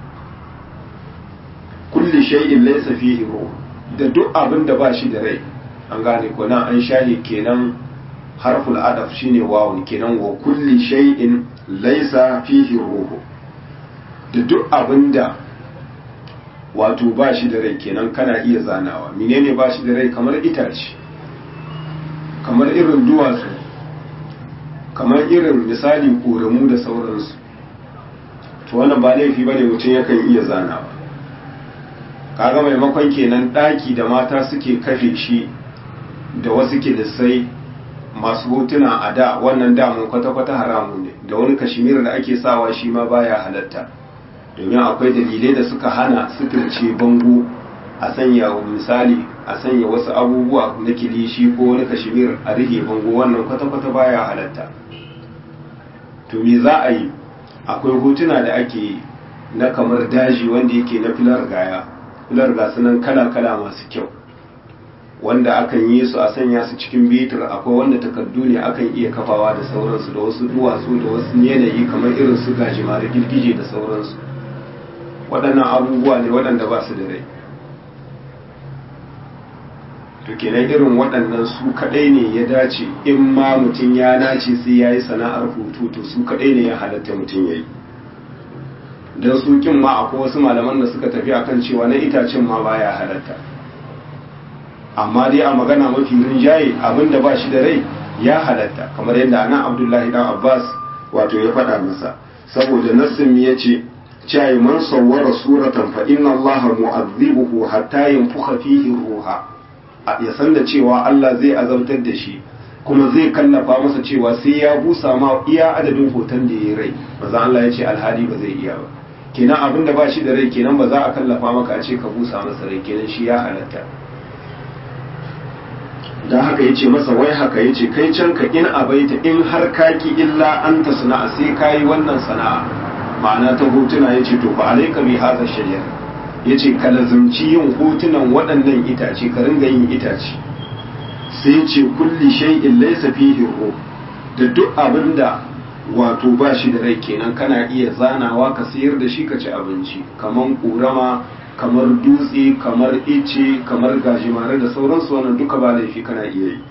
kulli shay'in laysa fihi ruh, da duk abin da ba shi da rai, an gane ko nan an shahi kenan harful adaf shine wawun kenan, wa kulli shay'in laysa fihi ruh, da duk abin da wato ba shi da rai kenan kana iya zanawa. menene ba shi da rai? kamar itace, kamar irin duwatsu, kamar irin misali koramu da sauransu, to wannan ba laifi bane mutum yakan iya zanawa. kaga maimakon kenan ɗaki da mata suke kafe shi da wasu kilisai masu hotuna a da, wannan damun kwata-kwata haramun ne, da wani kashimir da ake sawa shi ma baya halatta, domin akwai dalilai da suka hana suturce bango a sanya misali a sanya wasu abubuwa na kilishi ko wani kashimir a rike bango, wannan kwata-kwata baya halatta. To me za a yi? Akwai hotuna da ake na kamar daji wanda yake na filar gaya, filar gasu nan kala-kala masu kyau, wanda akan yi su a sanya su cikin bitir, akwai wanda takardu ne akan iya kafawa da sauransu, da wasu duwatsu da wasu yanayi kamar irin su gajimare girgije da sauransu. Waɗannan abubuwa ne waɗanda ba su da rai. To kenan irin waɗannan su kaɗai ne ya dace, in ma mutum ya dace sai ya yi sana'ar hutu, to su kaɗai ne ya halatta mutum ya yi. Don su kin ma akwai wasu malaman da suka tafi akan cewa na itacen ma baya halatta. Amma dai a magana mafi rinjaye abin da ba shi da rai ya halatta, kamar yadda anan Abdullahi dan Abbas wato ya faɗa masa, saboda nassin ya ce cewa man sawwara suratan fa inna Allaha mu'adhibuhu hatta yanfukha fihi ruha, ya san da cewa Allah zai azabtar da shi kuma zai kallafa masa cewa sai ya busa ma iya adadin hoton da ya rai. Maza Allah ya ce alhali ba zai iya ba, kenan abin da ba shi da rai kenan ba za a kallafa maka a ce ka busa masa rai, kenan shi ya halatta. dan haka yace masa wai haka yace kai can ka in abaita in har kaki illa anta sana'a sai kai wannan sana'a, ma'ana ta hotuna yace to fa alayka bi hadha shay'a, yace ka lazumci yin hotunan waɗannan itace, ka ringa yin itace. Sai yace kulli shay'in laysa fihi ruh, da duk abinda wato ba shi da rai kenan kana iya zanawa ka sayar da shi ka ci abinci, kaman kurama, kamar dutse, kamar ice, kamar gajimare da sauransu, wannan duka ba laifi kana iya yi.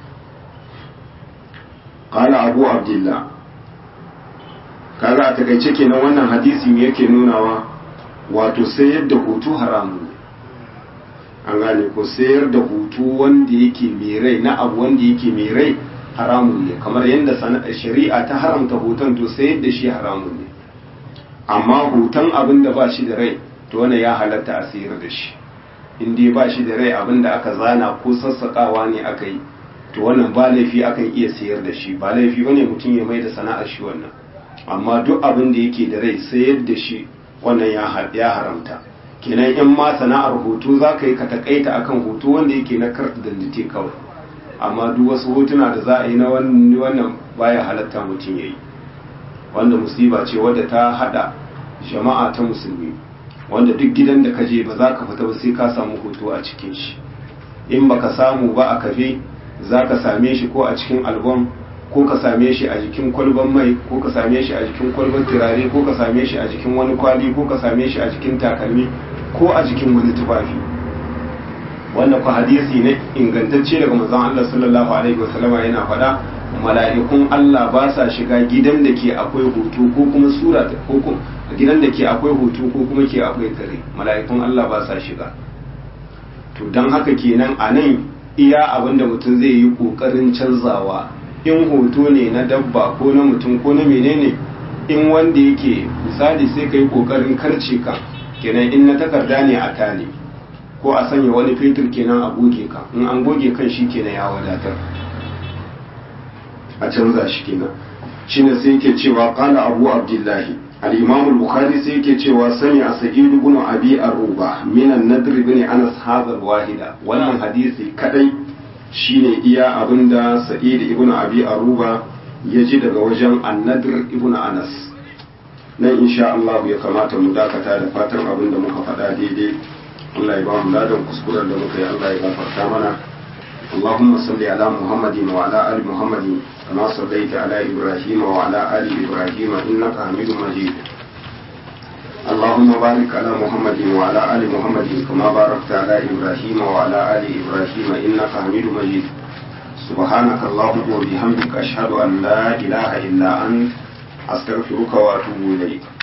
Qala Abu Abdullah, kaga a takaice kenan wannan hadisi ne yake nunawa wato sayar da hutu haramun ne. An gane ko sayar da hutu wanda yake mai rai, na abu wanda yake mai rai haramun ne, kamar yadda shari'a ta haramta hoton to sayar da shi haramun ne. Amma hoton abin da ba shi da rai to wannan ya halatta a sayar da shi, in dai ba shi da rai abin da aka zana ko sassaƙawa ne aka yi, to wannan ba laifi akan iya sayar da shi, ba laifi bane mutum ya mai da sana'ar shi wannan. Amma duk abin da yake da rai sayar da shi wannan ya haramta. Kenan in ma sana'ar hoto za ka yi ka takaita akan hoto wanda yake na karta dandite kawai, amma duk wasu hotuna da za a yi na wannan baya halatta mutum ya yi, wanda musiba ce wadda ta hada jama'a ta musulmi, wanda duk gidan da ka je ba za ka fita ba sai ka samu hoto a cikin shi. In baka samu ba a kafe za ka same shi ko a cikin album, ko ka same shi a jikin kwalban mai, ko ka same shi a jikin kwalban turare, ko ka same shi a jikin wani kwali, ko ka same shi a jikin takalmi, ko a jikin wani tufafi. Wannan ku hadisi ne ingantacce daga manzon Allah sallallahu alaihi wasallama yana faɗa, mala'ikun Allah ba sa shiga gidan da ke akwai hoto ko kuma sura ko kuma gidan da ke akwai hoto ko kuma ke akwai kare, mala'ikun Allah ba sa shiga. To dan haka kenan a nan iya abinda mutum zai yi kokarin canzawa, in hoto ne na dabba ko na mutum ko na menene, in wanda yake misali sai ka yi kokarin karce ka, kenan in na takarda ne a tale ko a sanya wani fetur kenan a goge ka, in an goge kan shi kenan ya wadatar, a canza shi kenan. Shine sai yake cewa qala Abu Abdullahi al-Imam al-Bukhari sai yake cewa sami a Sa'id ibn Abi Aruba min an-Nadr ibn Anas hadha al-wahida, wannan hadisi kadai shine iya abinda Sa'id ibn Abi Aruba ya ji daga wajen An-Nadr ibn Anas. Nan insha Allah ya kamata mu dakata da fatan abinda muka faɗa daidai Allah ya ba mu ladan kuskuren da muka yi, Allah ya gafarta mana. اللهم صل على محمد وعلى آل محمد كما صليت على إبراهيم وعلى آل إبراهيم إنك حميد مجيد. اللهم بارك على محمد وعلى آل محمد كما باركت على إبراهيم وعلى آل إبراهيم إنك حميد مجيد. سبحانك اللهم وبحمدك أشهد أن لا إله إلا أنت أستغفرك وأتوب إليك.